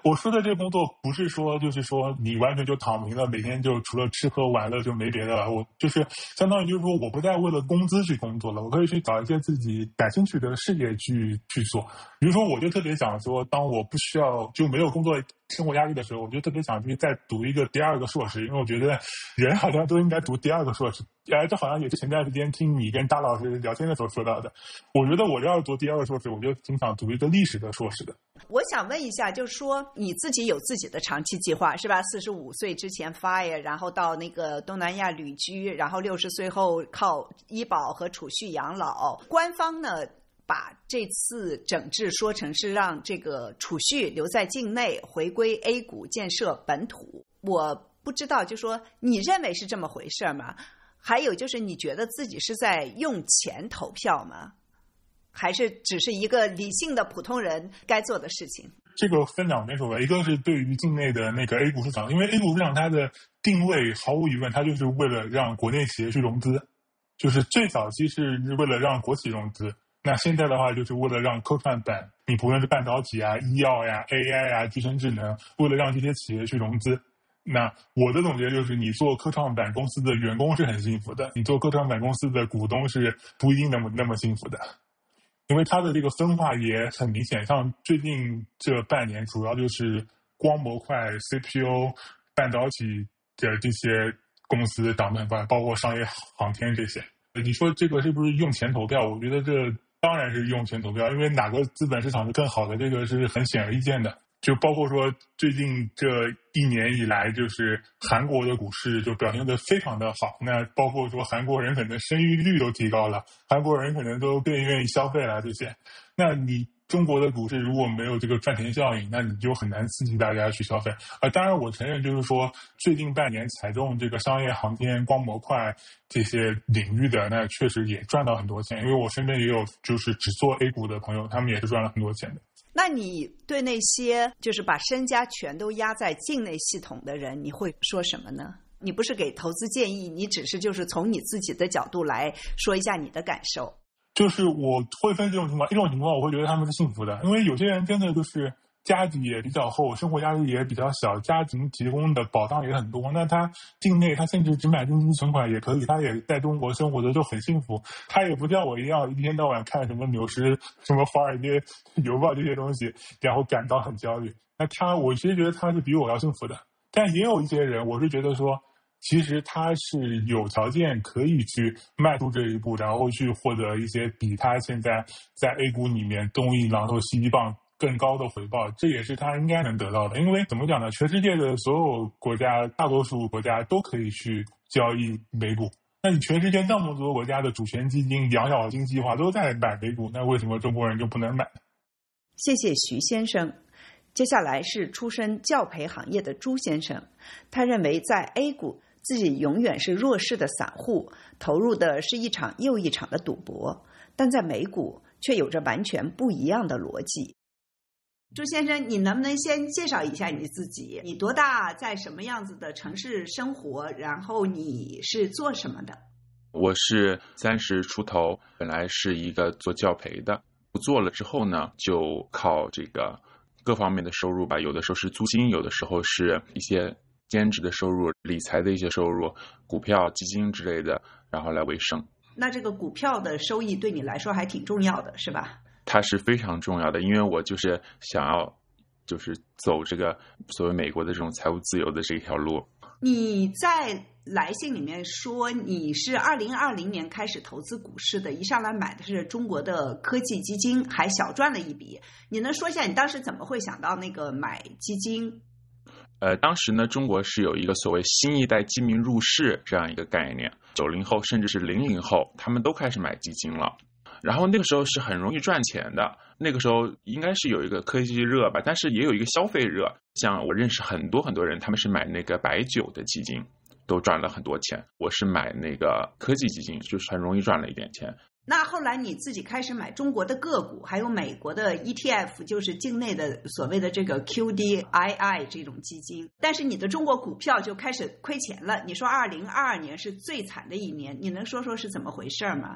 我说的这个工作不是说就是说你完全就躺平了，每天就除了吃喝玩乐就没别的了。我就是相当于就是说我不再为了工资去工作了，我可以去找一些自己感兴趣的事业去去做。比如说我就特别想说，当我不需要就没有工作生活压力的时候，我就特别想去再读一个第二个硕士，因为我觉得人好像都应该读第二个硕士。哎，这好像也是前段时间听你跟大老师聊天的时候说到的。我觉得我要是读第二个硕士，我就挺想读一个历史的硕士的。 我想问一下，就是说你自己有自己的长期计划是吧？四十五岁之前 fire， 然后到那个东南亚旅居，然后六十岁后靠医保和储蓄养老。官方呢把这次整治说成是让这个储蓄留在境内，回归 A 股建设本土。我不知道，就说你认为是这么回事吗？还有就是你觉得自己是在用钱投票吗？还是只是一个理性的普通人该做的事情？ 这个分两边说吧，一个是对于境内的那个 A 股市场，因为 A 股市场它的定位毫无疑问，它就是为了让国内企业去融资，就是最早期是为了让国企融资，那现在的话就是为了让科创板，你不论是半导体啊、医药呀、A I 呀、集成智能，为了让这些企业去融资。那我的总结就是，你做科创板公司的员工是很幸福的，你做科创板公司的股东是不一定那么那么幸福的，因为它的这个分化也很明显。像最近这半年，主要就是光模块、C P U、半导体的这些公司涨得很快，包括商业航天这些。你说这个是不是用钱投票？我觉得这当然是用钱投票，因为哪个资本市场是更好的，这个是很显而易见的。就包括说最近这一年以来，就是韩国的股市就表现得非常的好，那包括说韩国人可能生育率都提高了，韩国人可能都更愿意消费了这些。那你中国的股市如果没有这个赚钱效应，那你就很难刺激大家去消费。啊，当然我承认就是说最近半年踩中这个商业航天、光模块这些领域的，那确实也赚到很多钱，因为我身边也有就是只做 A 股的朋友，他们也是赚了很多钱的。 那你对那些就是把身家全都压在境内系统的人，你会说什么呢？你不是给投资建议，你只是就是从你自己的角度来说一下你的感受。 就是我会分这种情况，一种情况我会觉得他们是幸福的，因为有些人真的就是家底也比较厚，生活压力也比较小，家庭提供的保障也很多，那他境内他甚至只买定期存款也可以，他也在中国生活的就很幸福，他也不像我一样一天到晚看什么纽时、什么华尔街邮报这些东西，然后感到很焦虑。那他我其实觉得他是比我要幸福的，但也有一些人我是觉得说其实他是有条件可以去迈出这一步，然后去获得一些比他现在在 A 股里面东一榔头西一棒更高的回报，这也是他应该能得到的。因为怎么讲呢，全世界的所有国家，大多数国家都可以去交易美股，那你全世界那么多国家的主权基金、养老金计划都在买美股，那为什么中国人就不能买？ 谢谢徐先生。接下来是出身教培行业的朱先生，他认为在 A 股自己永远是弱势的散户，投入的是一场又一场的赌博，但在美股却有着完全不一样的逻辑。朱先生，你能不能先介绍一下你自己？你多大，在什么样子的城市生活，然后你是做什么的？ 我是三十出头，本来是一个做教培的，做了之后呢，就靠这个各方面的收入吧，有的时候是租金，有的时候是一些兼职的收入，理财的一些收入，股票、基金之类的，然后来为生。 那这个股票的收益对你来说还挺重要的，是吧？ 它是非常重要的，因为我就是想要就是走这个所谓美国的这种财务自由的这条路。 你在来信里面说你是二零二零年开始投资股市的，一上来买的是中国的科技基金，还小赚了一笔。你能说一下你当时怎么会想到那个买基金？ 呃，当时呢，中国是有一个所谓新一代基民入市这样一个概念，九零后甚至是零零后，他们都开始买基金了。然后那个时候是很容易赚钱的，那个时候应该是有一个科技热吧，但是也有一个消费热。像我认识很多很多人，他们是买那个白酒的基金，都赚了很多钱。我是买那个科技基金，就是很容易赚了一点钱。 那后来你自己开始买中国的个股，还有美国的 E T F， 就是境内的所谓的这个 Q D I I 这种基金，但是你的中国股票就开始亏钱了。你说二零二二年是最惨的一年，你能说说是怎么回事吗？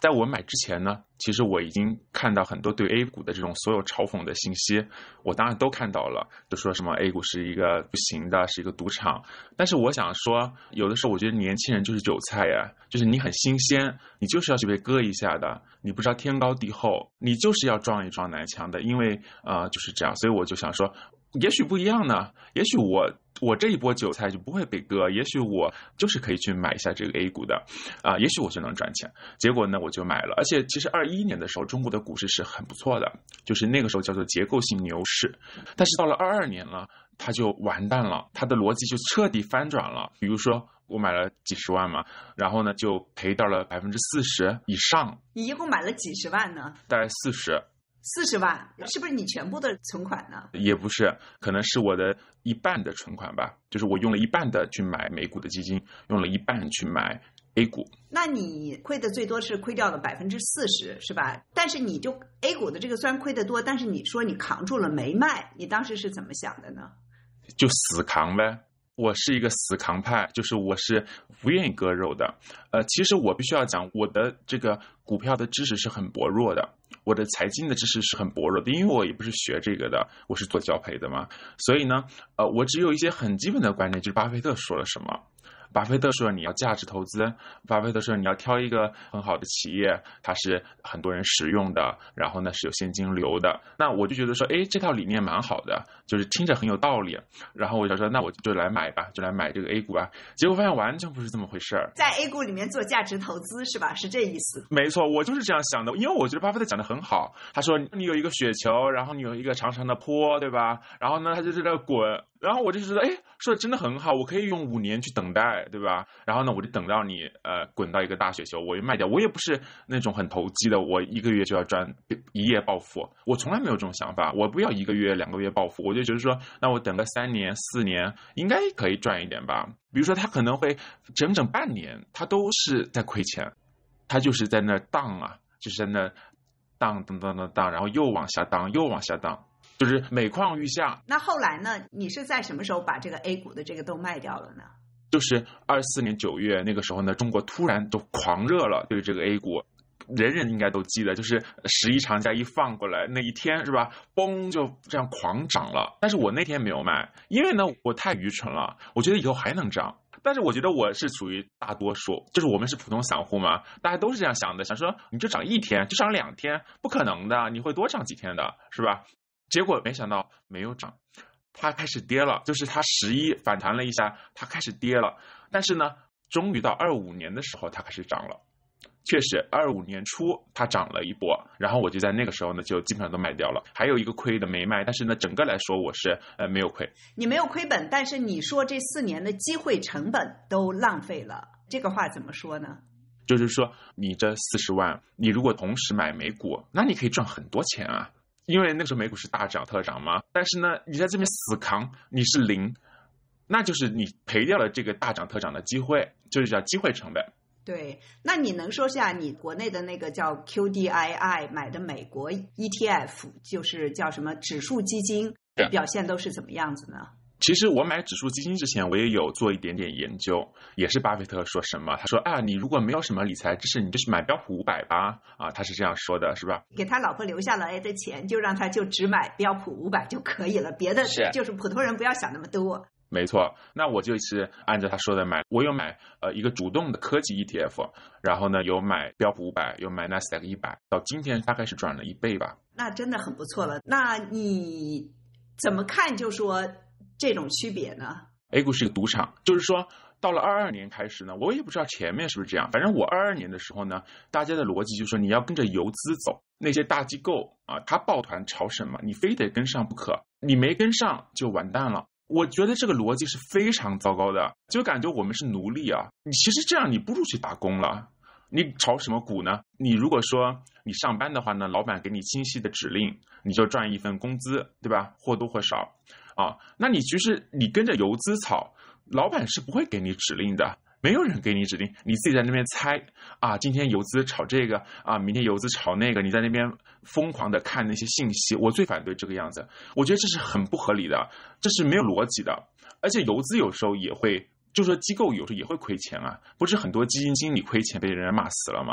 在我买之前呢，其实我已经看到很多对 A 股的这种所有嘲讽的信息，我当然都看到了，就说什么 A 股是一个不行的，是一个赌场。但是我想说，有的时候我觉得年轻人就是韭菜呀，就是你很新鲜，你就是要去被割一下的，你不知道天高地厚，你就是要撞一撞南墙的，因为呃就是这样。所以我就想说，也许不一样呢，也许我我这一波韭菜就不会被割，也许我就是可以去买一下这个 A 股的啊、呃，也许我就能赚钱。结果呢我就买了，而且其实二一年的时候中国的股市是很不错的，就是那个时候叫做结构性牛市。但是到了二二年了，它就完蛋了，它的逻辑就彻底翻转了。比如说我买了几十万嘛，然后呢就赔到了百分之四十以上。 你一共买了几十万呢？ 大概四十。 四十万是不是你全部的存款呢？ 也不是，可能是我的一半的存款吧，就是我用了一半的去买美股的基金，用了一半去买 A 股。 那你亏的最多是亏掉了百分之四十，是吧？但是你就 A 股的这个虽然亏得多，但是你说你扛住了没卖，你当时是怎么想的呢？ 就死扛呗。我是一个死扛派，就是我是不愿意割肉的。呃，其实我必须要讲，我的这个股票的知识是很薄弱的，我的财经的知识是很薄弱的，因为我也不是学这个的，我是做教培的嘛。所以呢，呃，我只有一些很基本的观念，就是巴菲特说了什么。巴菲特说你要价值投资，巴菲特说你要挑一个很好的企业，它是很多人使用的，然后呢是有现金流的。那我就觉得说，哎，这套理念蛮好的，就是听着很有道理。然后我就说，那我就来买吧，就来买这个 A 股吧。结果发现完全不是这么回事儿， 在 A 股里面做价值投资是吧？是这意思？ 没错，我就是这样想的，因为我觉得巴菲特讲的很好。他说你有一个雪球，然后你有一个长长的坡，对吧？然后呢，它就在这滚。然后我就觉得，哎，说的真的很好，我可以用五年去等待，对吧？然后呢，我就等到你呃滚到一个大雪球，我就卖掉。我也不是那种很投机的，我一个月就要赚一夜暴富，我从来没有这种想法。我不要一个月两个月暴富，我就觉得说，那我等个三年四年，应该可以赚一点吧。比如说他可能会整整半年，他都是在亏钱，他就是在那荡啊，就是在那荡荡荡荡荡，然后又往下荡，又往下荡。就是每况愈下。 那后来呢？你是在什么时候把这个 A 股的这个都卖掉了呢？ 就是二四年九月那个时候呢，中国突然都狂热了，对这个 A 股，人人应该都记得，就是十一长假一放过来那一天是吧，嘣就这样狂涨了。但是我那天没有卖，因为呢我太愚蠢了，我觉得以后还能涨。但是我觉得我是属于大多数，就是我们是普通散户嘛，大家都是这样想的，想说你就涨一天，就涨两天，不可能的，你会多涨几天的，是吧？结果没想到没有涨，它开始跌了，就是它十一反弹了一下，它开始跌了。但是呢，终于到二五年的时候，它开始涨了。确实，二五年初它涨了一波，然后我就在那个时候呢，就基本上都卖掉了。还有一个亏的没卖，但是呢，整个来说我是呃没有亏。 你没有亏本，但是你说这四年的机会成本都浪费了，这个话怎么说呢？ 就是说，你这四十万，你如果同时买美股，那你可以赚很多钱啊。因为那个时候美股是大涨特涨嘛，但是呢，你在这边死扛，你是零，那就是你赔掉了这个大涨特涨的机会，就是叫机会成本。 对，那你能说下你国内的那个叫 Q D I I 买的美国 E T F， 就是叫什么指数基金，表现都是怎么样子呢？ 其实我买指数基金之前，我也有做一点点研究，也是巴菲特说什么，他说啊，你如果没有什么理财知识，你就去买标普五百吧，啊，他是这样说的，是吧？ 给他老婆留下来的钱，就让他就只买标普五百就可以了，别的就是普通人不要想那么多。 没错，那我就是按照他说的买，我有买呃一个主动的科技 E T F， 然后呢有买标普五百，有买纳斯达克一百，到今天大概是赚了一倍吧。 那真的很不错了。那你怎么看就说这种区别呢？ A 股是一个赌场，就是说到了二二年开始呢，我也不知道前面是不是这样，反正我二二年的时候呢，大家的逻辑就是说你要跟着游资走，那些大机构啊，他抱团炒什么，你非得跟上不可，你没跟上就完蛋了。我觉得这个逻辑是非常糟糕的，就感觉我们是奴隶啊！你其实这样，你不如去打工了。你炒什么股呢？你如果说你上班的话呢，老板给你清晰的指令，你就赚一份工资，对吧？或多或少啊。那你其实你跟着游资炒，老板是不会给你指令的。没有人给你指令，你自己在那边猜啊，今天游资炒这个啊，明天游资炒那个，你在那边疯狂的看那些信息。我最反对这个样子，我觉得这是很不合理的，这是没有逻辑的。而且游资有时候也会，就说机构有时候也会亏钱啊，不是很多基金经理亏钱被人骂死了吗？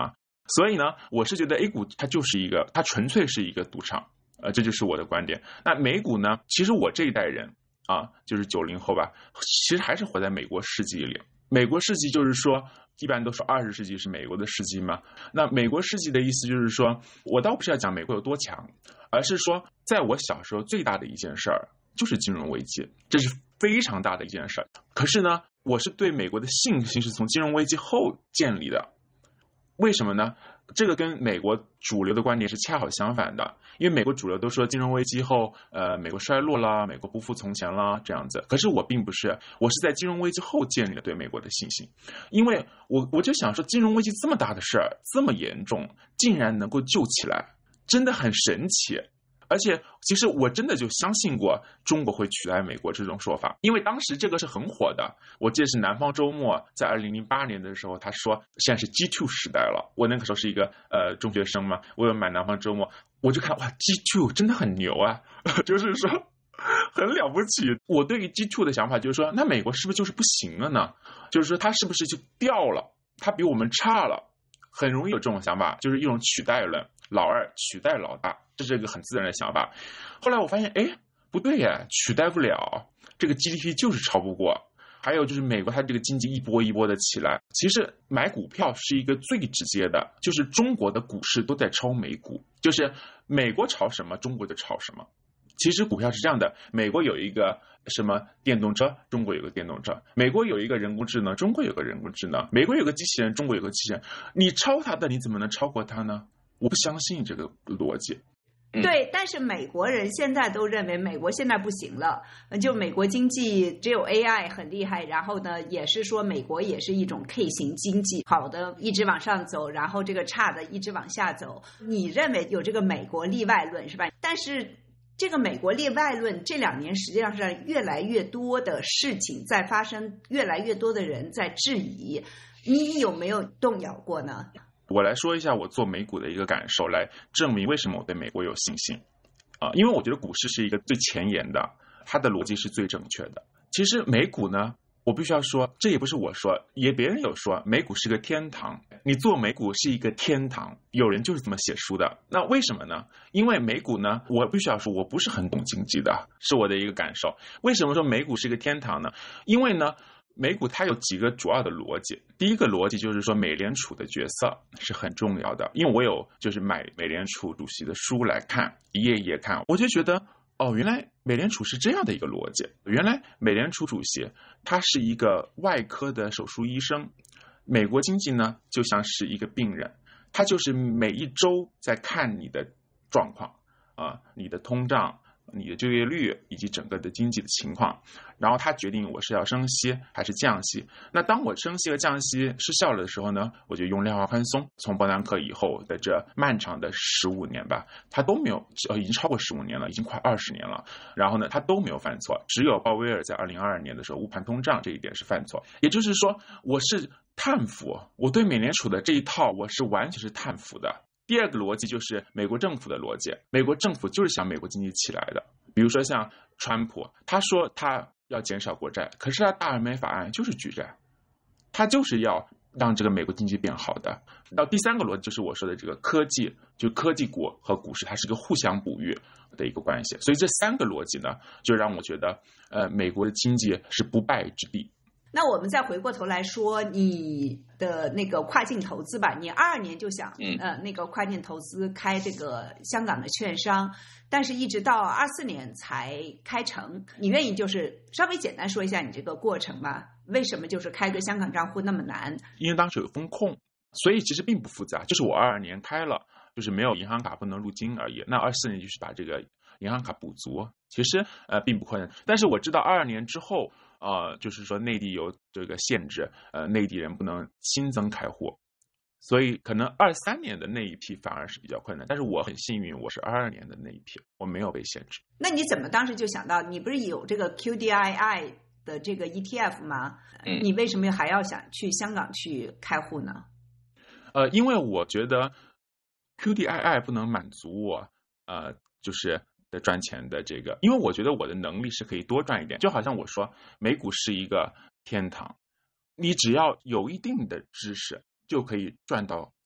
所以呢，我是觉得 A 股它就是一个，它纯粹是一个赌场，呃，这就是我的观点。那美股呢，其实我这一代人啊，就是九零后吧，其实还是活在美国世纪里。美国世纪就是说，一般都说二十世纪是美国的世纪嘛。那美国世纪的意思就是说，我倒不是要讲美国有多强，而是说，在我小时候最大的一件事儿就是金融危机，这是非常大的一件事儿。可是呢，我是对美国的信心是从金融危机后建立的。为什么呢？这个跟美国主流的观点是恰好相反的，因为美国主流都说金融危机后，呃，美国衰落了，美国不复从前了这样子。可是我并不是，我是在金融危机后建立了对美国的信心，因为我我就想说，金融危机这么大的事儿，这么严重，竟然能够救起来，真的很神奇。而且其实我真的就相信过中国会取代美国这种说法，因为当时这个是很火的。我记得是南方周末在二零零八年的时候，他说现在是 G 二 时代了。我那个时候是一个呃中学生嘛，我有买南方周末，我就看哇 G 二 真的很牛啊，就是说很了不起。我对于 G 二 的想法就是说，那美国是不是就是不行了呢？就是说他是不是就掉了，他比我们差了，很容易有这种想法，就是一种取代论，老二取代老大，这是一个很自然的想法。后来我发现，哎，不对呀，取代不了，这个 G D P 就是超不过。还有就是美国它这个经济一波一波的起来，其实买股票是一个最直接的，就是中国的股市都在抄美股，就是美国炒什么，中国就炒什么。其实股票是这样的，美国有一个什么电动车，中国有个电动车；美国有一个人工智能，中国有个人工智能；美国有个机器人，中国有个机器人。你抄它的，你怎么能超过它呢？我不相信这个逻辑。 嗯、对，但是美国人现在都认为美国现在不行了，就美国经济只有 A I 很厉害，然后呢，也是说美国也是一种 K 型经济，好的一直往上走，然后这个差的一直往下走。你认为有这个美国例外论是吧？但是这个美国例外论这两年实际上是越来越多的事情在发生，越来越多的人在质疑，你有没有动摇过呢？ 我来说一下我做美股的一个感受，来证明为什么我对美国有信心啊！因为我觉得股市是一个最前沿的，它的逻辑是最正确的。其实美股呢，我必须要说，这也不是我说，也别人有说，美股是个天堂。你做美股是一个天堂，有人就是这么写书的。那为什么呢？因为美股呢，我必须要说，我不是很懂经济的，是我的一个感受。为什么说美股是一个天堂呢？因为呢，美股它有几个主要的逻辑。第一个逻辑就是说，美联储的角色是很重要的。因为我有就是买美联储主席的书来看，一页一页看，我就觉得哦，原来美联储是这样的一个逻辑。原来美联储主席他是一个外科的手术医生，美国经济呢就像是一个病人，他就是每一周在看你的状况啊、呃，你的通胀，你的就业率以及整个的经济的情况，然后他决定我是要升息还是降息。那当我升息和降息失效了的时候呢，我就用量化宽松。从伯南克以后的这漫长的十五年吧，他都没有，呃，已经超过十五年了，已经快二十年了。然后呢，他都没有犯错，只有鲍威尔在二零二二年的时候误判通胀这一点是犯错。也就是说，我是贪腐，我对美联储的这一套我是完全是贪腐的。第二个逻辑就是美国政府的逻辑，美国政府就是想美国经济起来的。比如说像川普，他说他要减少国债，可是他大而美法案就是巨债，他就是要让这个美国经济变好的。到第三个逻辑就是我说的这个科技，就科技股和股市它是个互相哺育的一个关系。所以这三个逻辑呢，就让我觉得呃，美国的经济是不败之地。 那我们再回过头来说你的那个跨境投资吧，你二二年就想、嗯、呃那个跨境投资开这个香港的券商，但是一直到二四年才开成。你愿意就是稍微简单说一下你这个过程吗？为什么就是开个香港账户那么难？ 因为当时有风控，所以其实并不复杂，就是我二二年开了，就是没有银行卡不能入金而已。那二四年就是把这个银行卡补足，其实呃并不困难。但是我知道二二年之后呃，就是说内地有这个限制，呃，内地人不能新增开户，所以可能二三年的那一批反而是比较困难。但是我很幸运，我是二二年的那一批，我没有被限制。 那你怎么当时就想到，你不是有这个 Q D I I 的这个 E T F 吗？嗯、你为什么还要想去香港去开户呢？ 呃，因为我觉得 Q D I I 不能满足我，呃，就是的赚钱的这个，因为我觉得我的能力是可以多赚一点。就好像我说美股是一个天堂，你只要有一定的知识就可以赚到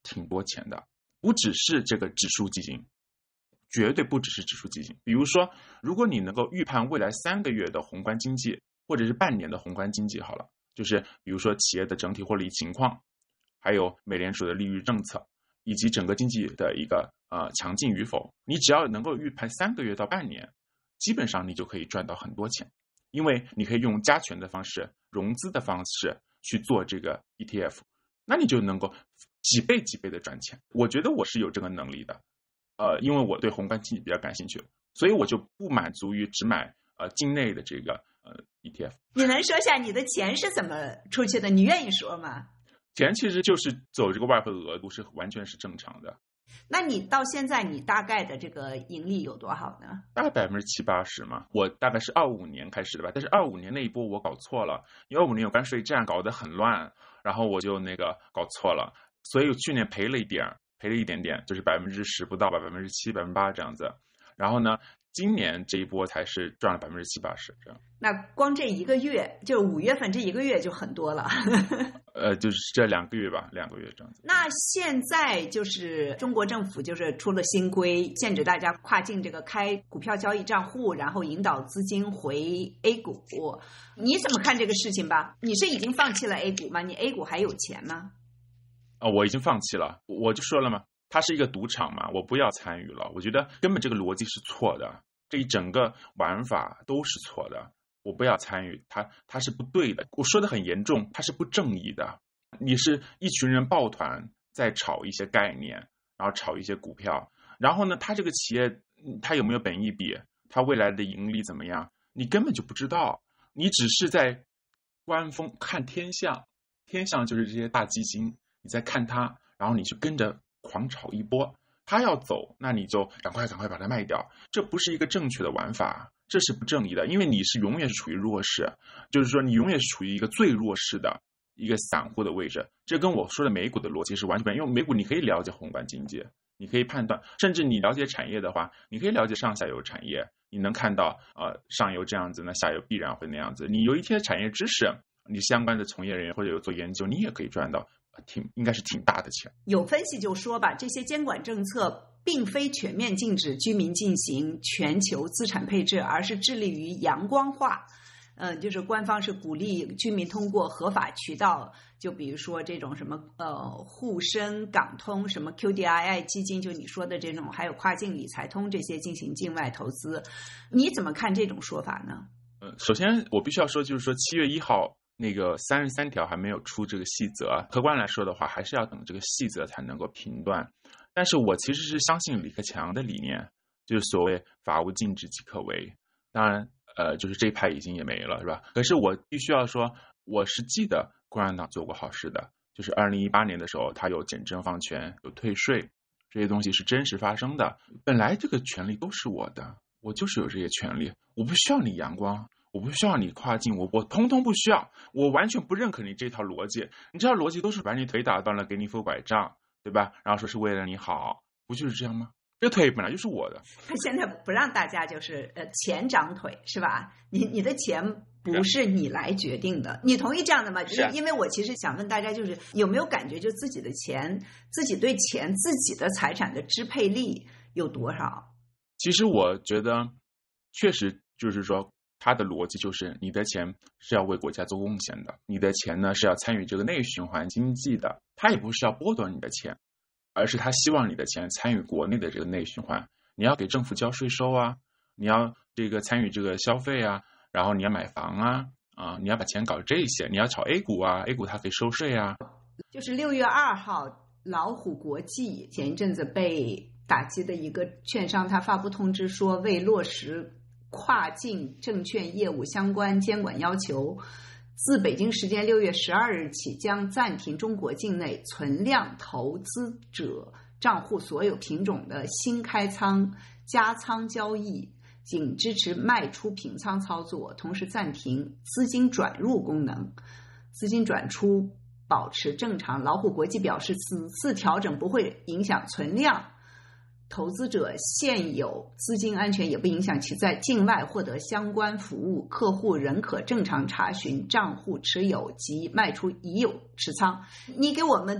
挺多钱的，不只是这个指数基金，绝对不只是指数基金。比如说，如果你能够预判未来三个月的宏观经济，或者是半年的宏观经济，好了，就是比如说企业的整体获利情况，还有美联储的利率政策，以及整个经济的一个呃强劲与否，你只要能够预判三个月到半年，基本上你就可以赚到很多钱，因为你可以用加权的方式、融资的方式去做这个 E T F， 那你就能够几倍几倍的赚钱。我觉得我是有这个能力的，呃，因为我对宏观经济比较感兴趣，所以我就不满足于只买呃境内的这个呃 E T F。 你能说一下你的钱是怎么出去的？你愿意说吗？ 钱其实就是走这个外汇额度是完全是正常的。 那你到现在你大概的这个盈利有多好呢？ 大概百分之七八十嘛。我大概是二五年开始的吧，但是二五年那一波我搞错了，因为二五年有关税战搞得很乱，然后我就那个搞错了，所以去年赔了一点，赔了一点点，就是百分之十不到吧，百分之七、百分之八这样子。然后呢，今年这一波才是赚了百分之七八十这样。 那光这一个月，就五月份这一个月就很多了。 呃，就是这两个月吧，两个月这样子。 那现在就是中国政府就是出了新规，限制大家跨境这个开股票交易账户，然后引导资金回 A 股。你怎么看这个事情吧？你是已经放弃了 A 股吗？你 A 股还有钱吗？ 啊、呃，我已经放弃了，我就说了嘛，它是一个赌场嘛，我不要参与了。我觉得根本这个逻辑是错的，这一整个玩法都是错的。我不要参与，它它是不对的。我说的很严重，它是不正义的。你是一群人抱团在炒一些概念，然后炒一些股票，然后呢，它这个企业它有没有本益比，它未来的盈利怎么样，你根本就不知道，你只是在观风看天象，天象就是这些大基金，你在看它，然后你去跟着狂炒一波，它要走，那你就赶快赶快把它卖掉，这不是一个正确的玩法。这是不正义的，因为你是永远是处于弱势，就是说你永远是处于一个最弱势的一个散户的位置。这跟我说的美股的逻辑是完全不一样，因为美股你可以了解宏观经济，你可以判断，甚至你了解产业的话，你可以了解上下游产业，你能看到呃上游这样子，那下游必然会那样子。你有一些产业知识，你相关的从业人员或者有做研究，你也可以赚到挺应该是挺大的钱。 有分析就说吧，这些监管政策并非全面禁止居民进行全球资产配置，而是致力于阳光化。嗯，就是官方是鼓励居民通过合法渠道，就比如说这种什么呃沪深港通、什么 Q D I I 基金，就你说的这种，还有跨境理财通这些进行境外投资。你怎么看这种说法呢？ 呃，首先我必须要说，就是说七月一号。那个三十三条还没有出这个细则，客观来说的话，还是要等这个细则才能够评断。但是我其实是相信李克强的理念，就是所谓法无禁止即可为。当然，呃，就是这一派已经也没了，是吧？可是我必须要说，我是记得共产党做过好事的，就是二零一八年的时候，他有简政放权，有退税，这些东西是真实发生的。本来这个权利都是我的，我就是有这些权利，我不需要你阳光。我不需要你跨境，我我通通不需要，我完全不认可你这套逻辑。你这套逻辑都是把你腿打断了，给你扶拐杖，对吧？然后说是为了你好，不就是这样吗？这腿本来就是我的。 他现在不让大家就是呃钱长腿是吧？你你的钱不是你来决定的，你同意这样的吗？ 是啊。 因为我其实想问大家，就是有没有感觉，就自己的钱，自己对钱、自己的财产的支配力有多少？ 其实我觉得，确实就是说。他的逻辑就是你的钱是要为国家做贡献的，你的钱呢是要参与这个内循环经济的，他也不是要剥夺你的钱，而是他希望你的钱参与国内的这个内循环，你要给政府交税收啊，你要这个参与这个消费啊，然后你要买房啊，啊，你要把钱搞这些，你要炒 A 股啊 ，A 股它可以收税啊。 就是六月二号，老虎国际前一阵子被打击的一个券商，他发布通知说，为落实跨境证券业务相关监管要求，自北京时间六月十二日起，将暂停中国境内存量投资者账户所有品种的新开仓、加仓交易，仅支持卖出平仓操作，同时暂停资金转入功能，资金转出保持正常。老虎国际表示，此次调整不会影响存量投资者现有资金安全，也不影响其在境外获得相关服务，客户仍可正常查询账户持有及卖出已有持仓。你给我们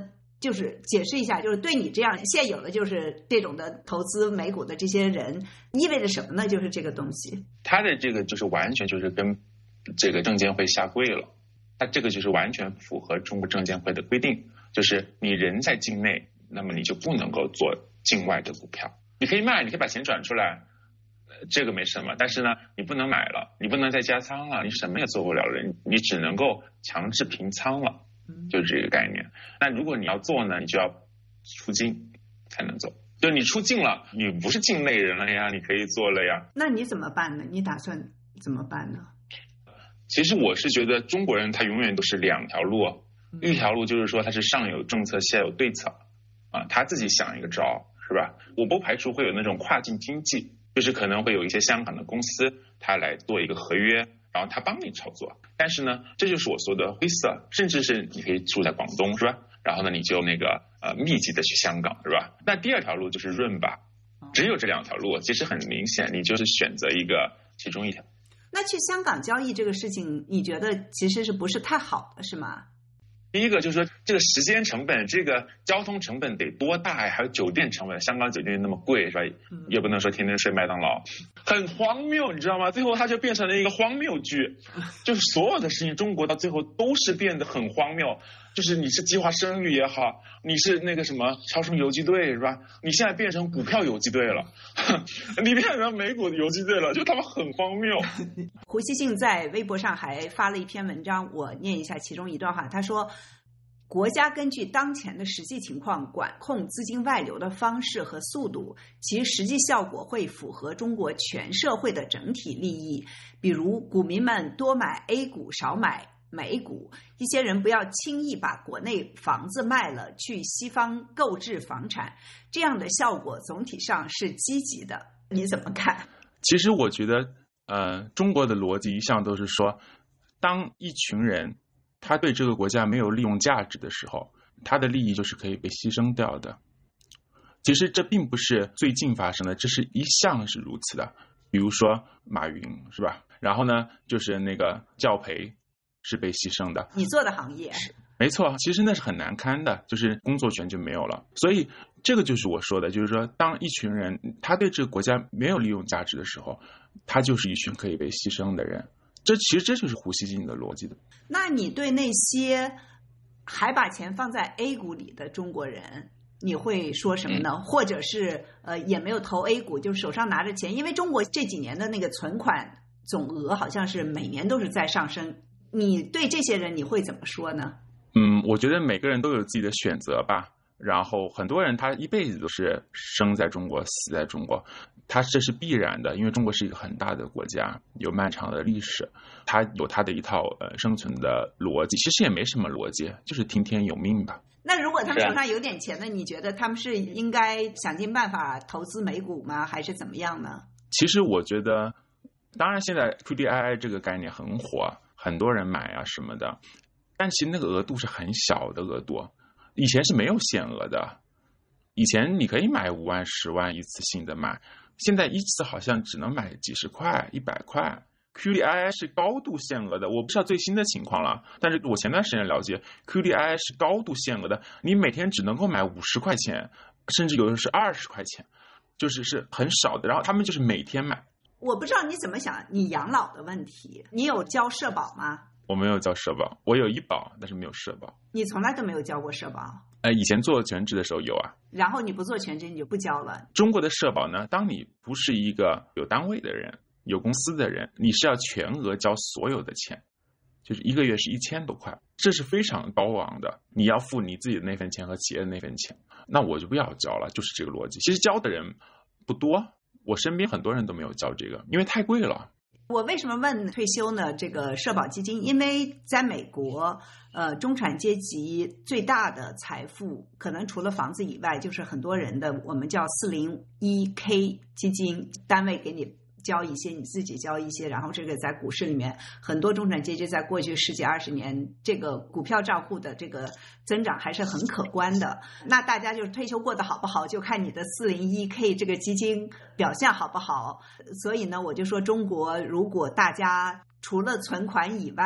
就是解释一下，就是对你这样现有的就是这种的投资美股的这些人意味着什么呢？就是这个东西， 他的这个就是完全就是跟这个证监会下跪了，他这个就是完全符合中国证监会的规定，就是你人在境内，那么你就不能够做境外的股票，你可以卖，你可以把钱转出来，这个没什么，但是呢，你不能买了，你不能再加仓了，你什么也做不了了，你只能够强制平仓了，就是这个概念。那如果你要做呢，你就要出境才能做，就是你出境了，你不是境内人了呀，你可以做了呀。 那你怎么办呢？你打算怎么办呢？ 其实我是觉得中国人他永远都是两条路，一条路就是说他是上有政策下有对策啊，他自己想一个招，是吧？我不排除会有那种跨境经济，就是可能会有一些香港的公司他来做一个合约，然后他帮你操作，但是呢，这就是我说的灰色，甚至是你可以住在广东，是吧？然后呢，你就那个呃密集的去香港，是吧？那第二条路就是润吧，只有这两条路，其实很明显，你就是选择一个其中一条。 那去香港交易这个事情，你觉得其实是不是太好的，是吗？ 第一个就是说，这个时间成本，这个交通成本得多大呀？还有酒店成本，香港酒店那么贵，是吧？也不能说天天睡麦当劳，很荒谬，你知道吗？最后它就变成了一个荒谬剧，就是所有的事情，中国到最后都是变得很荒谬。就是你是计划生育也好，你是那个什么超生游击队，是吧？你现在变成股票游击队了，你变成美股的游击队了，就他们很荒谬。 胡锡进在微博上还发了一篇文章，我念一下其中一段话，他说，国家根据当前的实际情况管控资金外流的方式和速度，其实际效果会符合中国全社会的整体利益，比如股民们多买 A 股，少买美股，一些人不要轻易把国内房子卖了去西方购置房产，这样的效果总体上是积极的，你怎么看？ 其实我觉得呃，中国的逻辑一向都是说，当一群人他对这个国家没有利用价值的时候，他的利益就是可以被牺牲掉的。其实这并不是最近发生的，这是一向是如此的。比如说马云，是吧？然后呢，就是那个教培是被牺牲的。 你做的行业没错，其实那是很难堪的，就是工作权就没有了。所以这个就是我说的，就是说当一群人他对这个国家没有利用价值的时候，他就是一群可以被牺牲的人。这其实这就是胡锡进的逻辑的。 那你对那些还把钱放在 A 股里的中国人，你会说什么呢？嗯、或者是呃也没有投 A 股，就是手上拿着钱，因为中国这几年的那个存款总额好像是每年都是在上升。你对这些人你会怎么说呢？ 嗯，我觉得每个人都有自己的选择吧。然后很多人他一辈子都是生在中国死在中国，他这是必然的，因为中国是一个很大的国家，有漫长的历史，他有他的一套呃生存的逻辑，其实也没什么逻辑，就是听天由命吧。 那如果他们手上有点钱呢，你觉得他们是应该想尽办法投资美股吗？还是怎么样呢？ 其实我觉得，当然现在 Q D I I 这个概念很火，很多人买啊什么的，但其实那个额度是很小的额度，以前是没有限额的，以前你可以买五万十万一次性的买，现在一次好像只能买几十块一百块。Q D I I 是高度限额的，我不知道最新的情况了，但是我前段时间了解 Q D I I 是高度限额的，你每天只能够买五十块钱，甚至有的是二十块钱，就是是很少的，然后他们就是每天买。 我不知道你怎么想你养老的问题，你有交社保吗？ 我没有交社保，我有医保，但是没有社保。 你从来都没有交过社保？ 呃，以前做全职的时候有啊。 然后你不做全职你就不交了？ 中国的社保呢，当你不是一个有单位的人有公司的人，你是要全额交所有的钱，就是一个月是一千多块，这是非常高昂的，你要付你自己的那份钱和企业的那份钱，那我就不要交了，就是这个逻辑。其实交的人不多，我身边很多人都没有交这个，因为太贵了。 我为什么问退休呢？这个社保基金，因为在美国，呃，中产阶级最大的财富，可能除了房子以外，就是很多人的我们叫四零一 K 基金，单位给你交一些，你自己交一些，然后这个在股市里面，很多中产阶级在过去十几二十年，这个股票账户的这个增长还是很可观的。那大家就是退休过得好不好，就看你的四零一 K 这个基金表现好不好。所以呢，我就说中国如果大家除了存款以外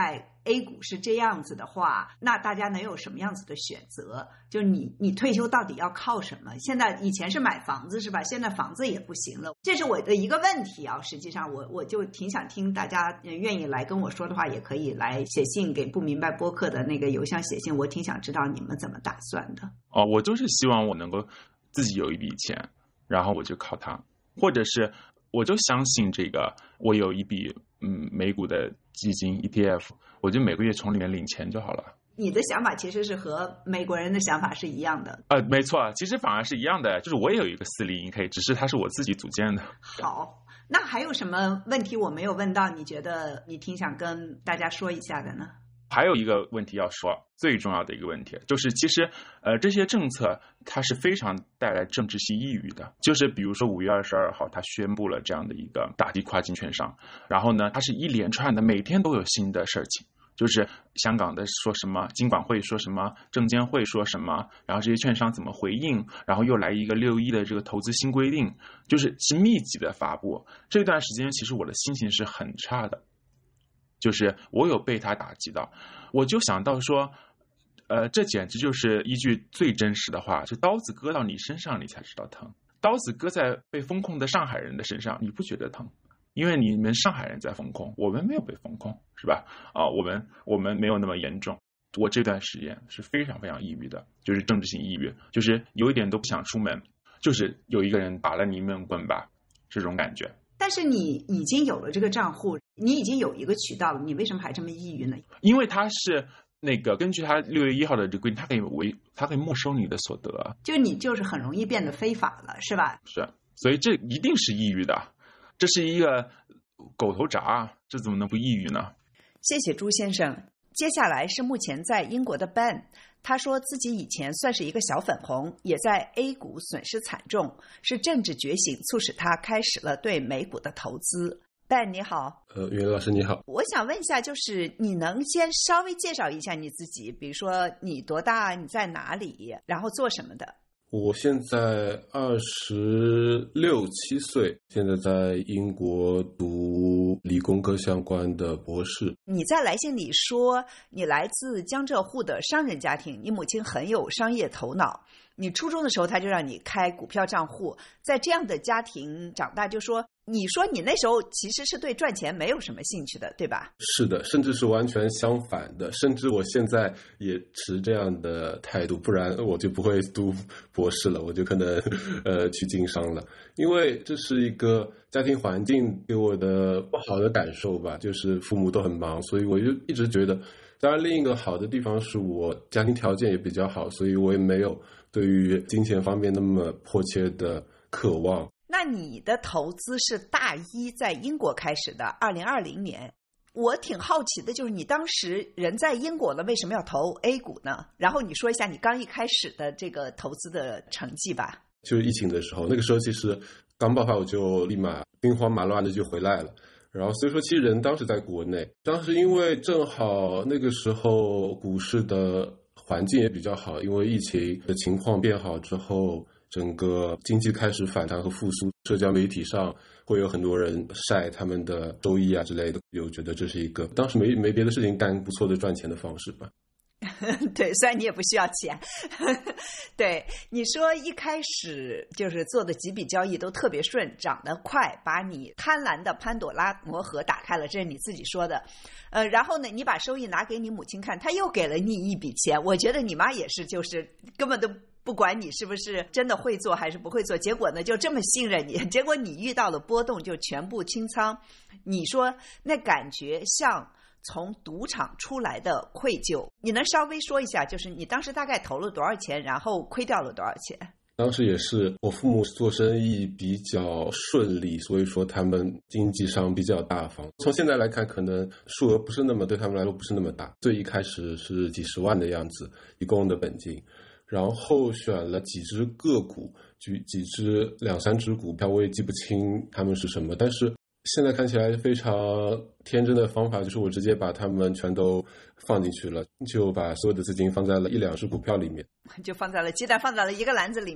A 股是这样子的话，那大家能有什么样子的选择？就你你退休到底要靠什么？现在以前是买房子是吧？现在房子也不行了，这是我的一个问题啊。实际上我我就挺想听大家愿意来跟我说的话，也可以来写信给不明白播客的那个邮箱写信，我挺想知道你们怎么打算的。 哦，我就是希望我能够自己有一笔钱，然后我就靠它，或者是我就相信这个，我有一笔嗯美股的基金 E T F， 我就每个月从里面领钱就好了。 你的想法其实是和美国人的想法是一样的。 呃，没错，其实反而是一样的，就是我也有一个四零一 K， 只是它是我自己组建的。 好，那还有什么问题我没有问到，你觉得你挺想跟大家说一下的呢？ 还有一个问题要说，最重要的一个问题就是，其实呃这些政策它是非常带来政治性抑郁的。就是比如说五月二十二号，他宣布了这样的一个打击跨境券商，然后呢，它是一连串的，每天都有新的事情。就是香港的说什么，金管会说什么，证监会说什么，然后这些券商怎么回应，然后又来一个六一的这个投资新规定，就是是密集的发布。这段时间其实我的心情是很差的，就是我有被他打击到，我就想到说，呃，这简直就是一句最真实的话，就刀子割到你身上，你才知道疼；刀子割在被封控的上海人的身上，你不觉得疼。因为你们上海人在封控，我们没有被封控，是吧？啊、呃，我们我们没有那么严重。我这段时间是非常非常抑郁的，就是政治性抑郁，就是有一点都不想出门，就是有一个人打了你一闷棍吧，这种感觉。 但是你已经有了这个账户，你已经有一个渠道了，你为什么还这么抑郁呢？ 因为他是那个根据他六月一号的这个规定，他可以违，他可以没收你的所得， 就你就是很容易变得非法了，是吧？ 是，所以这一定是抑郁的。这是一个狗头铡，这怎么能不抑郁呢？ 谢谢朱先生。接下来是目前在英国的 Ben， 他说自己以前算是一个小粉红，也在 A 股损失惨重，是政治觉醒促使他开始了对美股的投资。Ben 你好。 呃，袁老师你好。 我想问一下，就是你能先稍微介绍一下你自己，比如说你多大，你在哪里，然后做什么的？ 我现在二十六七岁，现在在英国读理工科相关的博士。 你在来信里说你来自江浙沪的商人家庭，你母亲很有商业头脑，你初中的时候他就让你开股票账户，在这样的家庭长大，就说你说你那时候其实是对赚钱没有什么兴趣的，对吧？ 是的，甚至是完全相反的，甚至我现在也持这样的态度，不然我就不会读博士了，我就可能呃去经商了。因为这是一个家庭环境给我的不好的感受吧，就是父母都很忙，所以我就一直觉得，当然另一个好的地方是我家庭条件也比较好，所以我也没有对于金钱方面那么迫切的渴望。 那你的投资是大一在英国开始的，二零二零年。我挺好奇的，就是你当时人在英国了，为什么要投 A 股呢？然后你说一下你刚一开始的这个投资的成绩吧。 就是疫情的时候，那个时候其实刚爆发，我就立马兵荒马乱的就回来了。然后所以说，其实人当时在国内，当时因为正好那个时候股市的环境也比较好，因为疫情的情况变好之后，整个经济开始反弹和复苏，社交媒体上会有很多人晒他们的收益啊之类的，我觉得这是一个当时没没别的事情干不错的赚钱的方式吧。 对，虽然你也不需要钱。对，你说一开始就是做的几笔交易都特别顺，涨得快，把你贪婪的潘朵拉魔盒打开了，这是你自己说的。呃，然后呢，你把收益拿给你母亲看，她又给了你一笔钱。我觉得你妈也是，就是根本都不管你是不是真的会做还是不会做，结果呢就这么信任你，结果你遇到了波动就全部清仓。你说那感觉像从赌场出来的愧疚，你能稍微说一下，就是你当时大概投了多少钱，然后亏掉了多少钱？ 当时也是我父母做生意比较顺利，所以说他们经济上比较大方。从现在来看，可能数额不是那么，对他们来说不是那么大。最一开始是几十万的样子，一共的本金，然后选了几只个股，几几只两三只股票，我也记不清他们是什么，但是现在看起来非常天真的方法就是我直接把它们全都放进去了，就把所有的资金放在了一两只股票里面， 就放在了鸡蛋放在了一个篮子里面。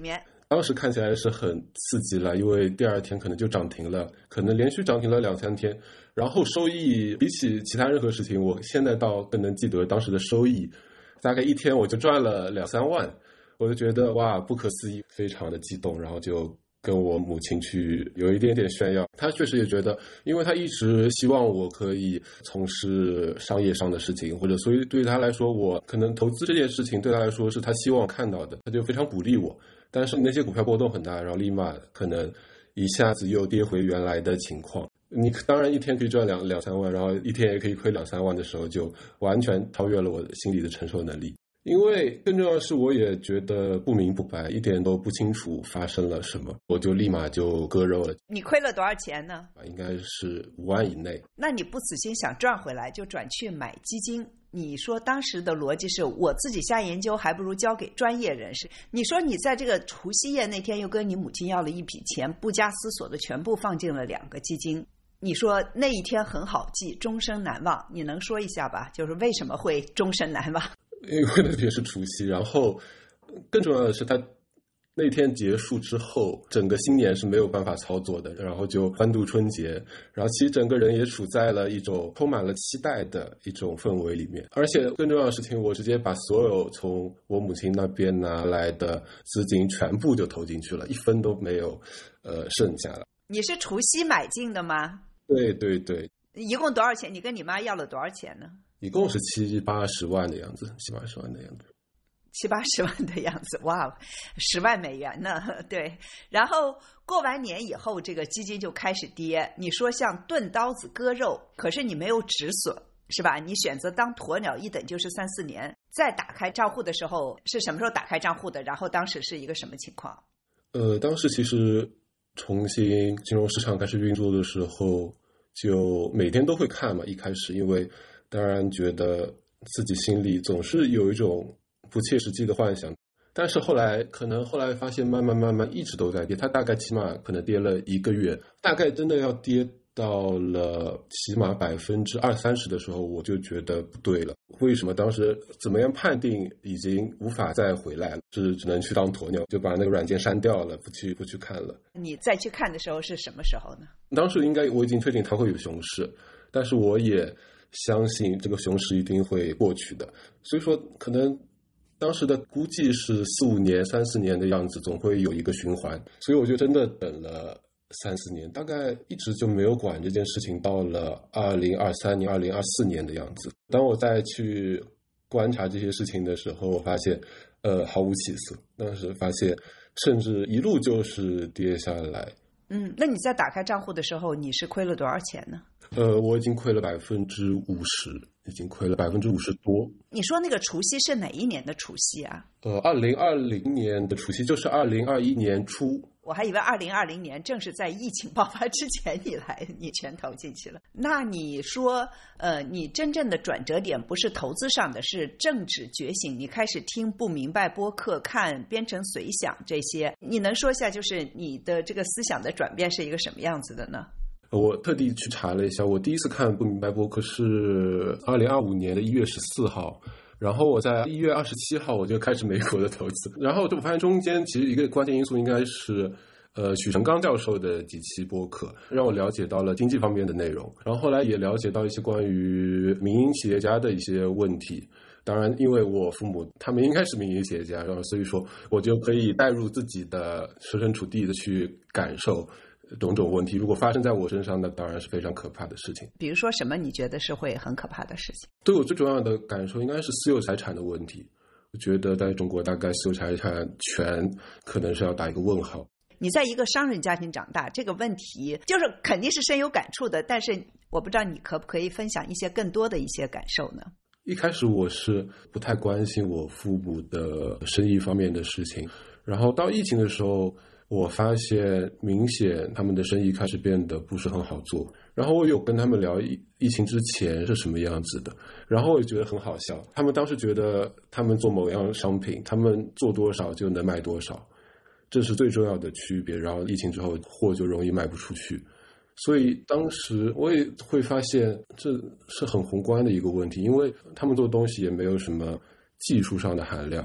当时看起来是很刺激了，因为第二天可能就涨停了，可能连续涨停了两三天，然后收益比起其他任何事情，我现在倒更能记得当时的收益，大概一天我就赚了两三万，我就觉得哇不可思议，非常的激动，然后就跟我母亲去有一点点炫耀。她确实也觉得，因为她一直希望我可以从事商业上的事情，或者所以对她来说，我可能投资这件事情对她来说是她希望看到的，她就非常鼓励我。但是那些股票波动很大，然后立马可能一下子又跌回原来的情况。你当然一天可以赚两两三万，然后一天也可以亏两三万的时候，就完全超越了我心里的承受能力。因为更重要的是，我也觉得不明不白，一点都不清楚发生了什么，我就立马就割肉了。 你亏了多少钱呢？ 应该是五万以内。 那你不死心想赚回来，就转去买基金。你说当时的逻辑是我自己瞎研究，还不如交给专业人士。你说你在这个除夕夜那天又跟你母亲要了一笔钱，不加思索的全部放进了两个基金。你说那一天很好记，终生难忘，你能说一下吧？就是为什么会终身难忘？ 因为那天是除夕，然后更重要的是他那天结束之后，整个新年是没有办法操作的，然后就欢度春节，然后其实整个人也处在了一种充满了期待的一种氛围里面。而且更重要的事情，我直接把所有从我母亲那边拿来的资金全部就投进去了，一分都没有呃剩下了。 你是除夕买进的吗？ 对对对。 一共多少钱？你跟你妈要了多少钱呢？ 一共是七八十万的样子，七八十万的样子， 七八十万的样子，哇，十万美元呢？对。然后过完年以后，这个基金就开始跌。你说像钝刀子割肉，可是你没有止损，是吧？你选择当鸵鸟一等就是三四年。再打开账户的时候是什么时候打开账户的？然后当时是一个什么情况？ 呃，当时其实重新金融市场开始运作的时候，就每天都会看嘛。一开始因为当然觉得自己心里总是有一种不切实际的幻想，但是后来可能后来发现慢慢慢慢一直都在跌，它大概起码可能跌了一个月，大概真的要跌到了起码百分之二三十的时候，我就觉得不对了。为什么当时怎么样判定已经无法再回来了，是只能去当鸵鸟，就把那个软件删掉了，不去不去看了。 你再去看的时候是什么时候呢？ 当时应该我已经确定它会有熊市，但是我也相信这个熊市一定会过去的，所以说可能当时的估计是四五年三四年的样子，总会有一个循环，所以我就真的等了三四年，大概一直就没有管这件事情，到了二零二三年二零二四年的样子，当我再去观察这些事情的时候，我发现呃毫无起色，当时发现甚至一路就是跌下来。 嗯，那你在打开账户的时候，你是亏了多少钱呢？ 呃，我已经亏了百分之五十，已经亏了百分之五十多。 你说那个除夕是哪一年的除夕啊？ 呃，二零二零年的除夕就是二零二一年初。 我还以为二零二零年正是在疫情爆发之前你来，你全投进去了。那你说，呃，你真正的转折点不是投资上的，是政治觉醒。你开始听不明白播客，看编程随想这些，你能说一下，就是你的这个思想的转变是一个什么样子的呢？ 我特地去查了一下，我第一次看不明白播客是二零二五年的一月十四号。然后我在一月二十七号我就开始美国的投资，然后我发现中间其实一个关键因素应该是呃许成刚教授的几期播客，让我了解到了经济方面的内容，然后后来也了解到一些关于民营企业家的一些问题。当然因为我父母他们应该是民营企业家，然后所以说我就可以带入自己的设身处地的去感受种种问题，如果发生在我身上，那当然是非常可怕的事情。 比如说什么你觉得是会很可怕的事情？ 对我最重要的感受应该是私有财产的问题。我觉得在中国大概私有财产权可能是要打一个问号。 你在一个商人家庭长大，这个问题就是肯定是深有感触的，但是我不知道你可不可以分享一些更多的一些感受呢？ 一开始我是不太关心我父母的生意方面的事情，然后到疫情的时候我发现明显他们的生意开始变得不是很好做，然后我有跟他们聊疫疫情之前是什么样子的，然后我也觉得很好笑。他们当时觉得他们做某样商品，他们做多少就能卖多少，这是最重要的区别，然后疫情之后货就容易卖不出去。所以当时我也会发现这是很宏观的一个问题，因为他们做东西也没有什么技术上的含量，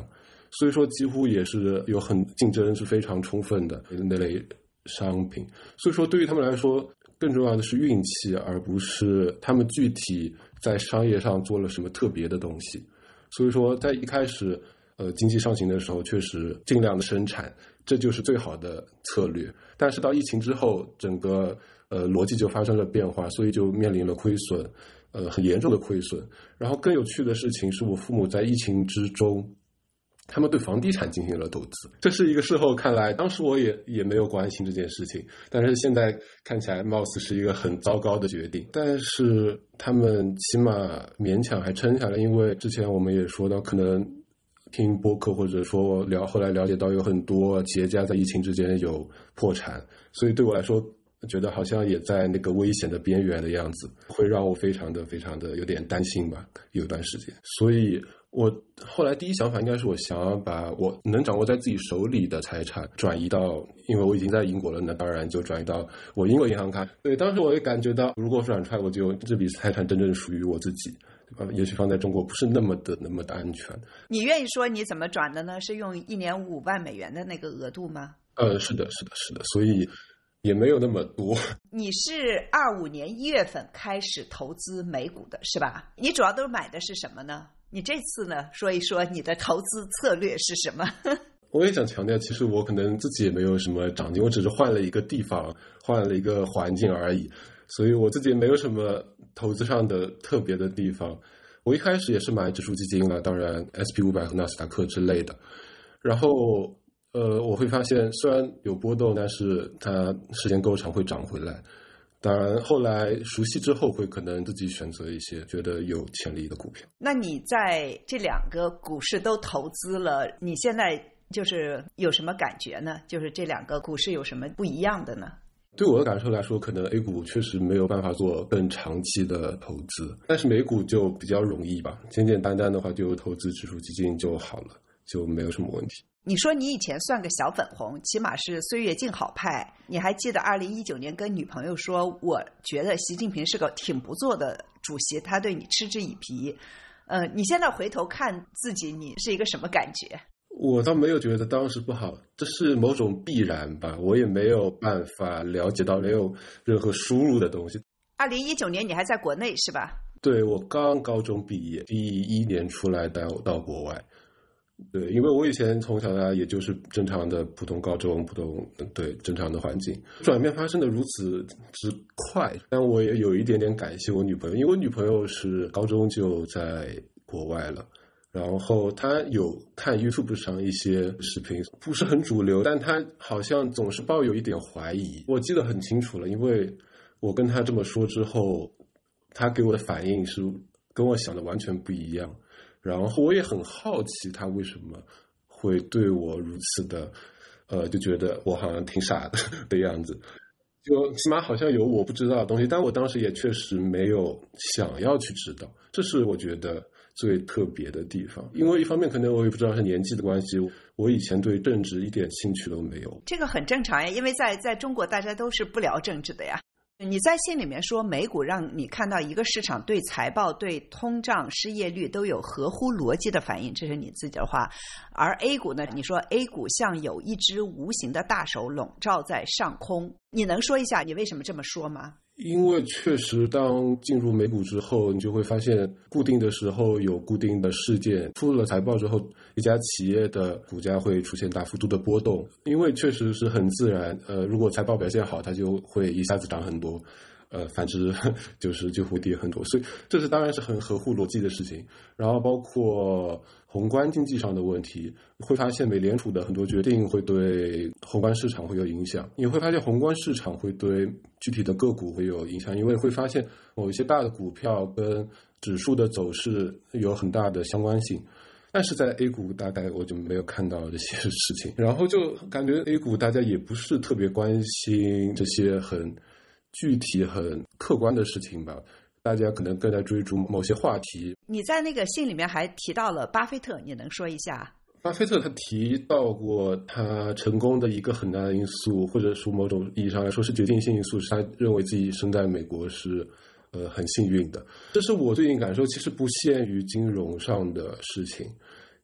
所以说几乎也是有很竞争是非常充分的那类商品。所以说对于他们来说，更重要的是运气，而不是他们具体在商业上做了什么特别的东西。所以说在一开始呃经济上行的时候，确实尽量的生产，这就是最好的策略。但是到疫情之后，整个呃逻辑就发生了变化，所以就面临了亏损，呃很严重的亏损。然后更有趣的事情是我父母在疫情之中，他们对房地产进行了投资，这是一个事后看来，当时我也也没有关心这件事情，但是现在看起来貌似是一个很糟糕的决定。但是他们起码勉强还撑下来，因为之前我们也说到，可能听播客或者说聊后来了解到有很多企业家在疫情之间有破产，所以对我来说觉得好像也在那个危险的边缘的样子，会让我非常的非常的有点担心吧，有一段时间。所以我后来第一想法应该是我想要把我能掌握在自己手里的财产转移到，因为我已经在英国了，那当然就转移到我英国银行卡。对，当时我也感觉到，如果转出来，我就这笔财产真正属于我自己，对吧？也许放在中国不是那么的那么的安全。 你愿意说你怎么转的呢？是用一年五万美元的那个额度吗？ 呃，是的，是的，是的，所以也没有那么多。 你是二五年一月份开始投资美股的是吧？你主要都买的是什么呢？你这次呢，说一说你的投资策略是什么？ 我也想强调，其实我可能自己也没有什么长进，我只是换了一个地方，换了一个环境而已，所以我自己也没有什么投资上的特别的地方。我一开始也是买指数基金了，当然 S P 五百 和纳斯达克之类的，然后呃，我会发现虽然有波动，但是它时间够长会涨回来。当然后来熟悉之后，会可能自己选择一些觉得有潜力的股票。 那你在这两个股市都投资了，你现在就是有什么感觉呢？就是这两个股市有什么不一样的呢？ 对我的感受来说，可能 A 股确实没有办法做更长期的投资，但是美股就比较容易吧，简简单单的话就投资指数基金就好了，就没有什么问题。 你说你以前算个小粉红，起码是岁月静好派，你还记得二零一九年跟女朋友说，我觉得习近平是个挺不错的主席，他对你嗤之以鼻。呃，你现在回头看自己，你是一个什么感觉？ 我倒没有觉得当时不好，这是某种必然吧，我也没有办法了解到没有任何输入的东西。 二零一九年你还在国内是吧？ 对，我刚高中毕业，第一年出来到到国外。对，因为我以前从小到大也就是正常的普通高中，普通对正常的环境，转变发生的如此之快，但我也有一点点感谢我女朋友，因为我女朋友是高中就在国外了，然后她有看 YouTube 上一些视频，不是很主流，但她好像总是抱有一点怀疑。我记得很清楚了，因为我跟她这么说之后，她给我的反应是跟我想的完全不一样。然后我也很好奇他为什么会对我如此的呃，就觉得我好像挺傻的的样子，就起码好像有我不知道的东西，但我当时也确实没有想要去知道，这是我觉得最特别的地方。因为一方面可能我也不知道是年纪的关系，我以前对政治一点兴趣都没有。 这个很正常呀，因为在在中国大家都是不聊政治的呀。你在信里面说美股让你看到一个市场对财报、对通胀、失业率都有合乎逻辑的反应，这是你自己的话。而 A 股呢，你说 A 股像有一只无形的大手笼罩在上空，你能说一下你为什么这么说吗？ 因为确实当进入美股之后，你就会发现固定的时候有固定的事件，出了财报之后，一家企业的股价会出现大幅度的波动，因为确实是很自然，呃，如果财报表现好，它就会一下子涨很多，呃，反之就是就会跌很多，所以这是当然是很合乎逻辑的事情。然后包括宏观经济上的问题，会发现美联储的很多决定会对宏观市场会有影响，你会发现宏观市场会对具体的个股会有影响，因为会发现某一些大的股票跟指数的走势有很大的相关性。但是在 A 股大概我就没有看到这些事情，然后就感觉 A 股大家也不是特别关心这些很具体很客观的事情吧，大家可能更在追逐某些话题。 你在那个信里面还提到了巴菲特，你能说一下？ 巴菲特他提到过他成功的一个很大的因素，或者说某种意义上来说是决定性因素，是他认为自己生在美国是呃很幸运的。这是我最近感受，其实不限于金融上的事情，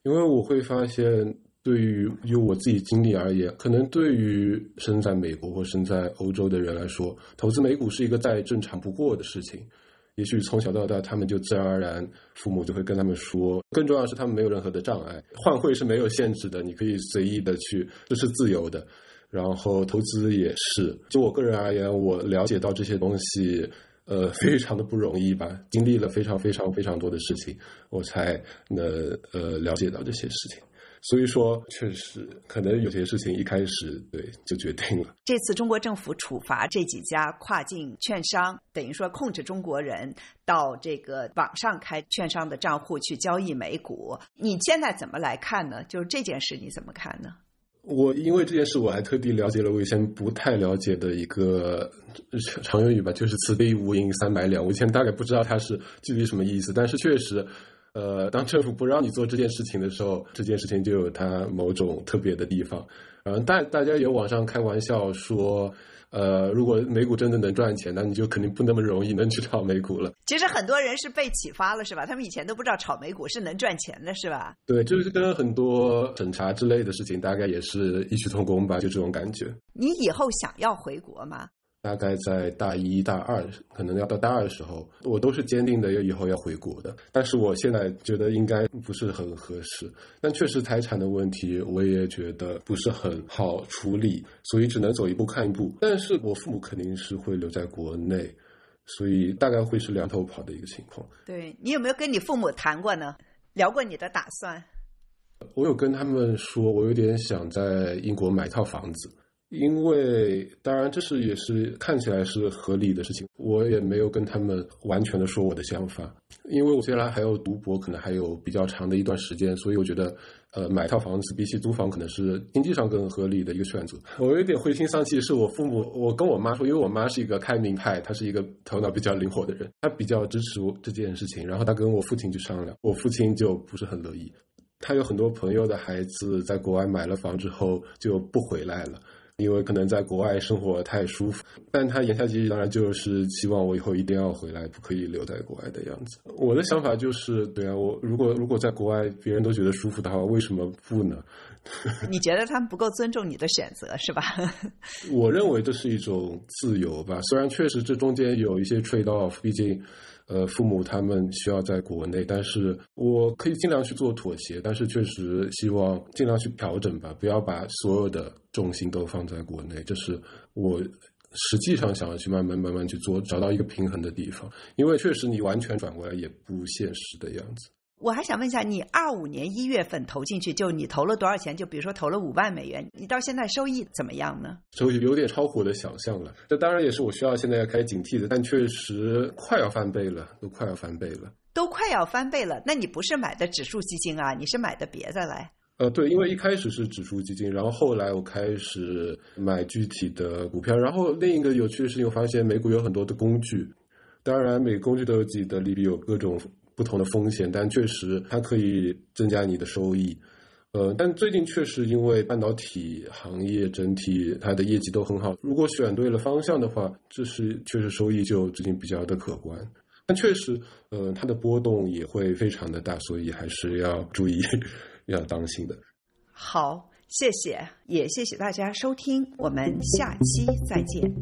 因为我会发现，对于就我自己经历而言，可能对于身在美国或身在欧洲的人来说，投资美股是一个再正常不过的事情。也许从小到大，他们就自然而然，父母就会跟他们说。更重要的是，他们没有任何的障碍，换汇是没有限制的，你可以随意的去，这是自由的。然后投资也是，就我个人而言，我了解到这些东西，呃，非常的不容易吧，经历了非常非常非常多的事情，我才能呃了解到这些事情。所以说，确实可能有些事情一开始对就决定了。 这次中国政府处罚这几家跨境券商，等于说控制中国人到这个网上开券商的账户去交易美股，你现在怎么来看呢？就是这件事你怎么看呢？ 我因为这件事，我还特地了解了我以前不太了解的一个常用语吧，就是此地无银三百两。我以前大概不知道它是具体什么意思，但是确实。呃，当政府不让你做这件事情的时候，这件事情就有它某种特别的地方。嗯、呃，大大家有网上开玩笑说，呃，如果美股真的能赚钱，那你就肯定不那么容易能去炒美股了。 其实很多人是被启发了，是吧？他们以前都不知道炒美股是能赚钱的，是吧？ 对，就是跟很多审查之类的事情，大概也是异曲同工吧，就这种感觉。 你以后想要回国吗？ 大概在大一大二，可能要到大二的时候，我都是坚定的以后要回国的。但是我现在觉得应该不是很合适，但确实财产的问题我也觉得不是很好处理，所以只能走一步看一步。但是我父母肯定是会留在国内，所以大概会是两头跑的一个情况。 对，你有没有跟你父母谈过呢？聊过你的打算？ 我有跟他们说，我有点想在英国买套房子。因为当然这是也是看起来是合理的事情，我也没有跟他们完全的说我的想法，因为我接下来还要读博，可能还有比较长的一段时间，所以我觉得呃买套房子比起租房可能是经济上更合理的一个选择。我有一点灰心丧气，是我父母，我跟我妈说，因为我妈是一个开明派，她是一个头脑比较灵活的人，她比较支持我这件事情，然后她跟我父亲去商量，我父亲就不是很乐意。他有很多朋友的孩子在国外买了房之后就不回来了，因为可能在国外生活太舒服，但他言下之意当然就是希望我以后一定要回来，不可以留在国外的样子。我的想法就是，对啊，我如果如果在国外别人都觉得舒服的话，为什么不呢？ 你觉得他们不够尊重你的选择是吧？ 我认为这是一种自由吧，虽然确实这中间有一些 trade off， 毕竟呃，父母他们需要在国内，但是我可以尽量去做妥协，但是确实希望尽量去调整吧，不要把所有的重心都放在国内，这是我实际上想要去慢慢慢慢去做，找到一个平衡的地方，因为确实你完全转过来也不现实的样子。 我还想问一下，你二五年一月份投进去，就你投了多少钱？就比如说投了五万美元，你到现在收益怎么样呢？ 收益有点超乎我的想象了，这当然也是我需要现在要开始警惕的，但确实快要翻倍了，都快要翻倍了， 都快要翻倍了。那你不是买的指数基金啊，你是买的别的来？ 呃，对，因为一开始是指数基金，然后后来我开始买具体的股票，然后另一个有趣的事情，我发现美股有很多的工具，当然每个工具都有自己的利弊，有各种不同的风险，但确实它可以增加你的收益。呃，但最近确实因为半导体行业整体它的业绩都很好，如果选对了方向的话，这是确实收益就最近比较的可观。但确实，呃，它的波动也会非常的大，所以还是要注意，要当心的。 好，谢谢，也谢谢大家收听，我们下期再见。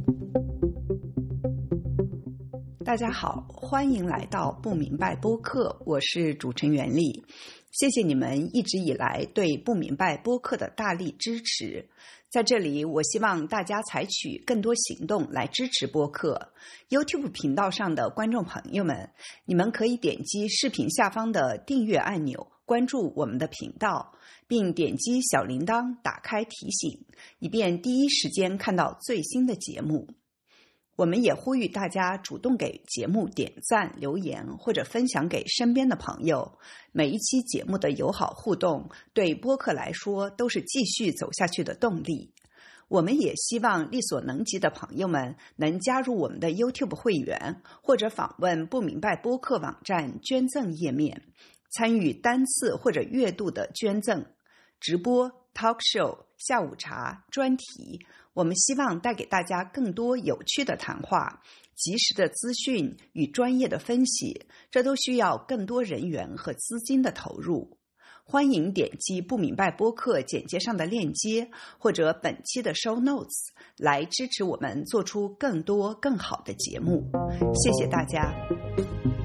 大家好，欢迎来到不明白播客，我是主持人袁丽。谢谢你们一直以来对不明白播客的大力支持。在这里，我希望大家采取更多行动来支持播客。YouTube 频道上的观众朋友们，你们可以点击视频下方的订阅按钮，关注我们的频道，并点击小铃铛打开提醒，以便第一时间看到最新的节目。我们也呼吁大家主动给节目点赞、留言或者分享给身边的朋友。每一期节目的友好互动对播客来说都是继续走下去的动力。我们也希望力所能及的朋友们能加入我们的 YouTube 会员，或者访问不明白播客网站捐赠页面，参与单次或者月度的捐赠、直播、talk show、下午茶、专题。我们希望带给大家更多有趣的谈话、及时的资讯与专业的分析，这都需要更多人员和资金的投入。 欢迎点击不明白播客简介上的链接，或者本期的 show notes 来支持我们做出更多更好的节目。谢谢大家。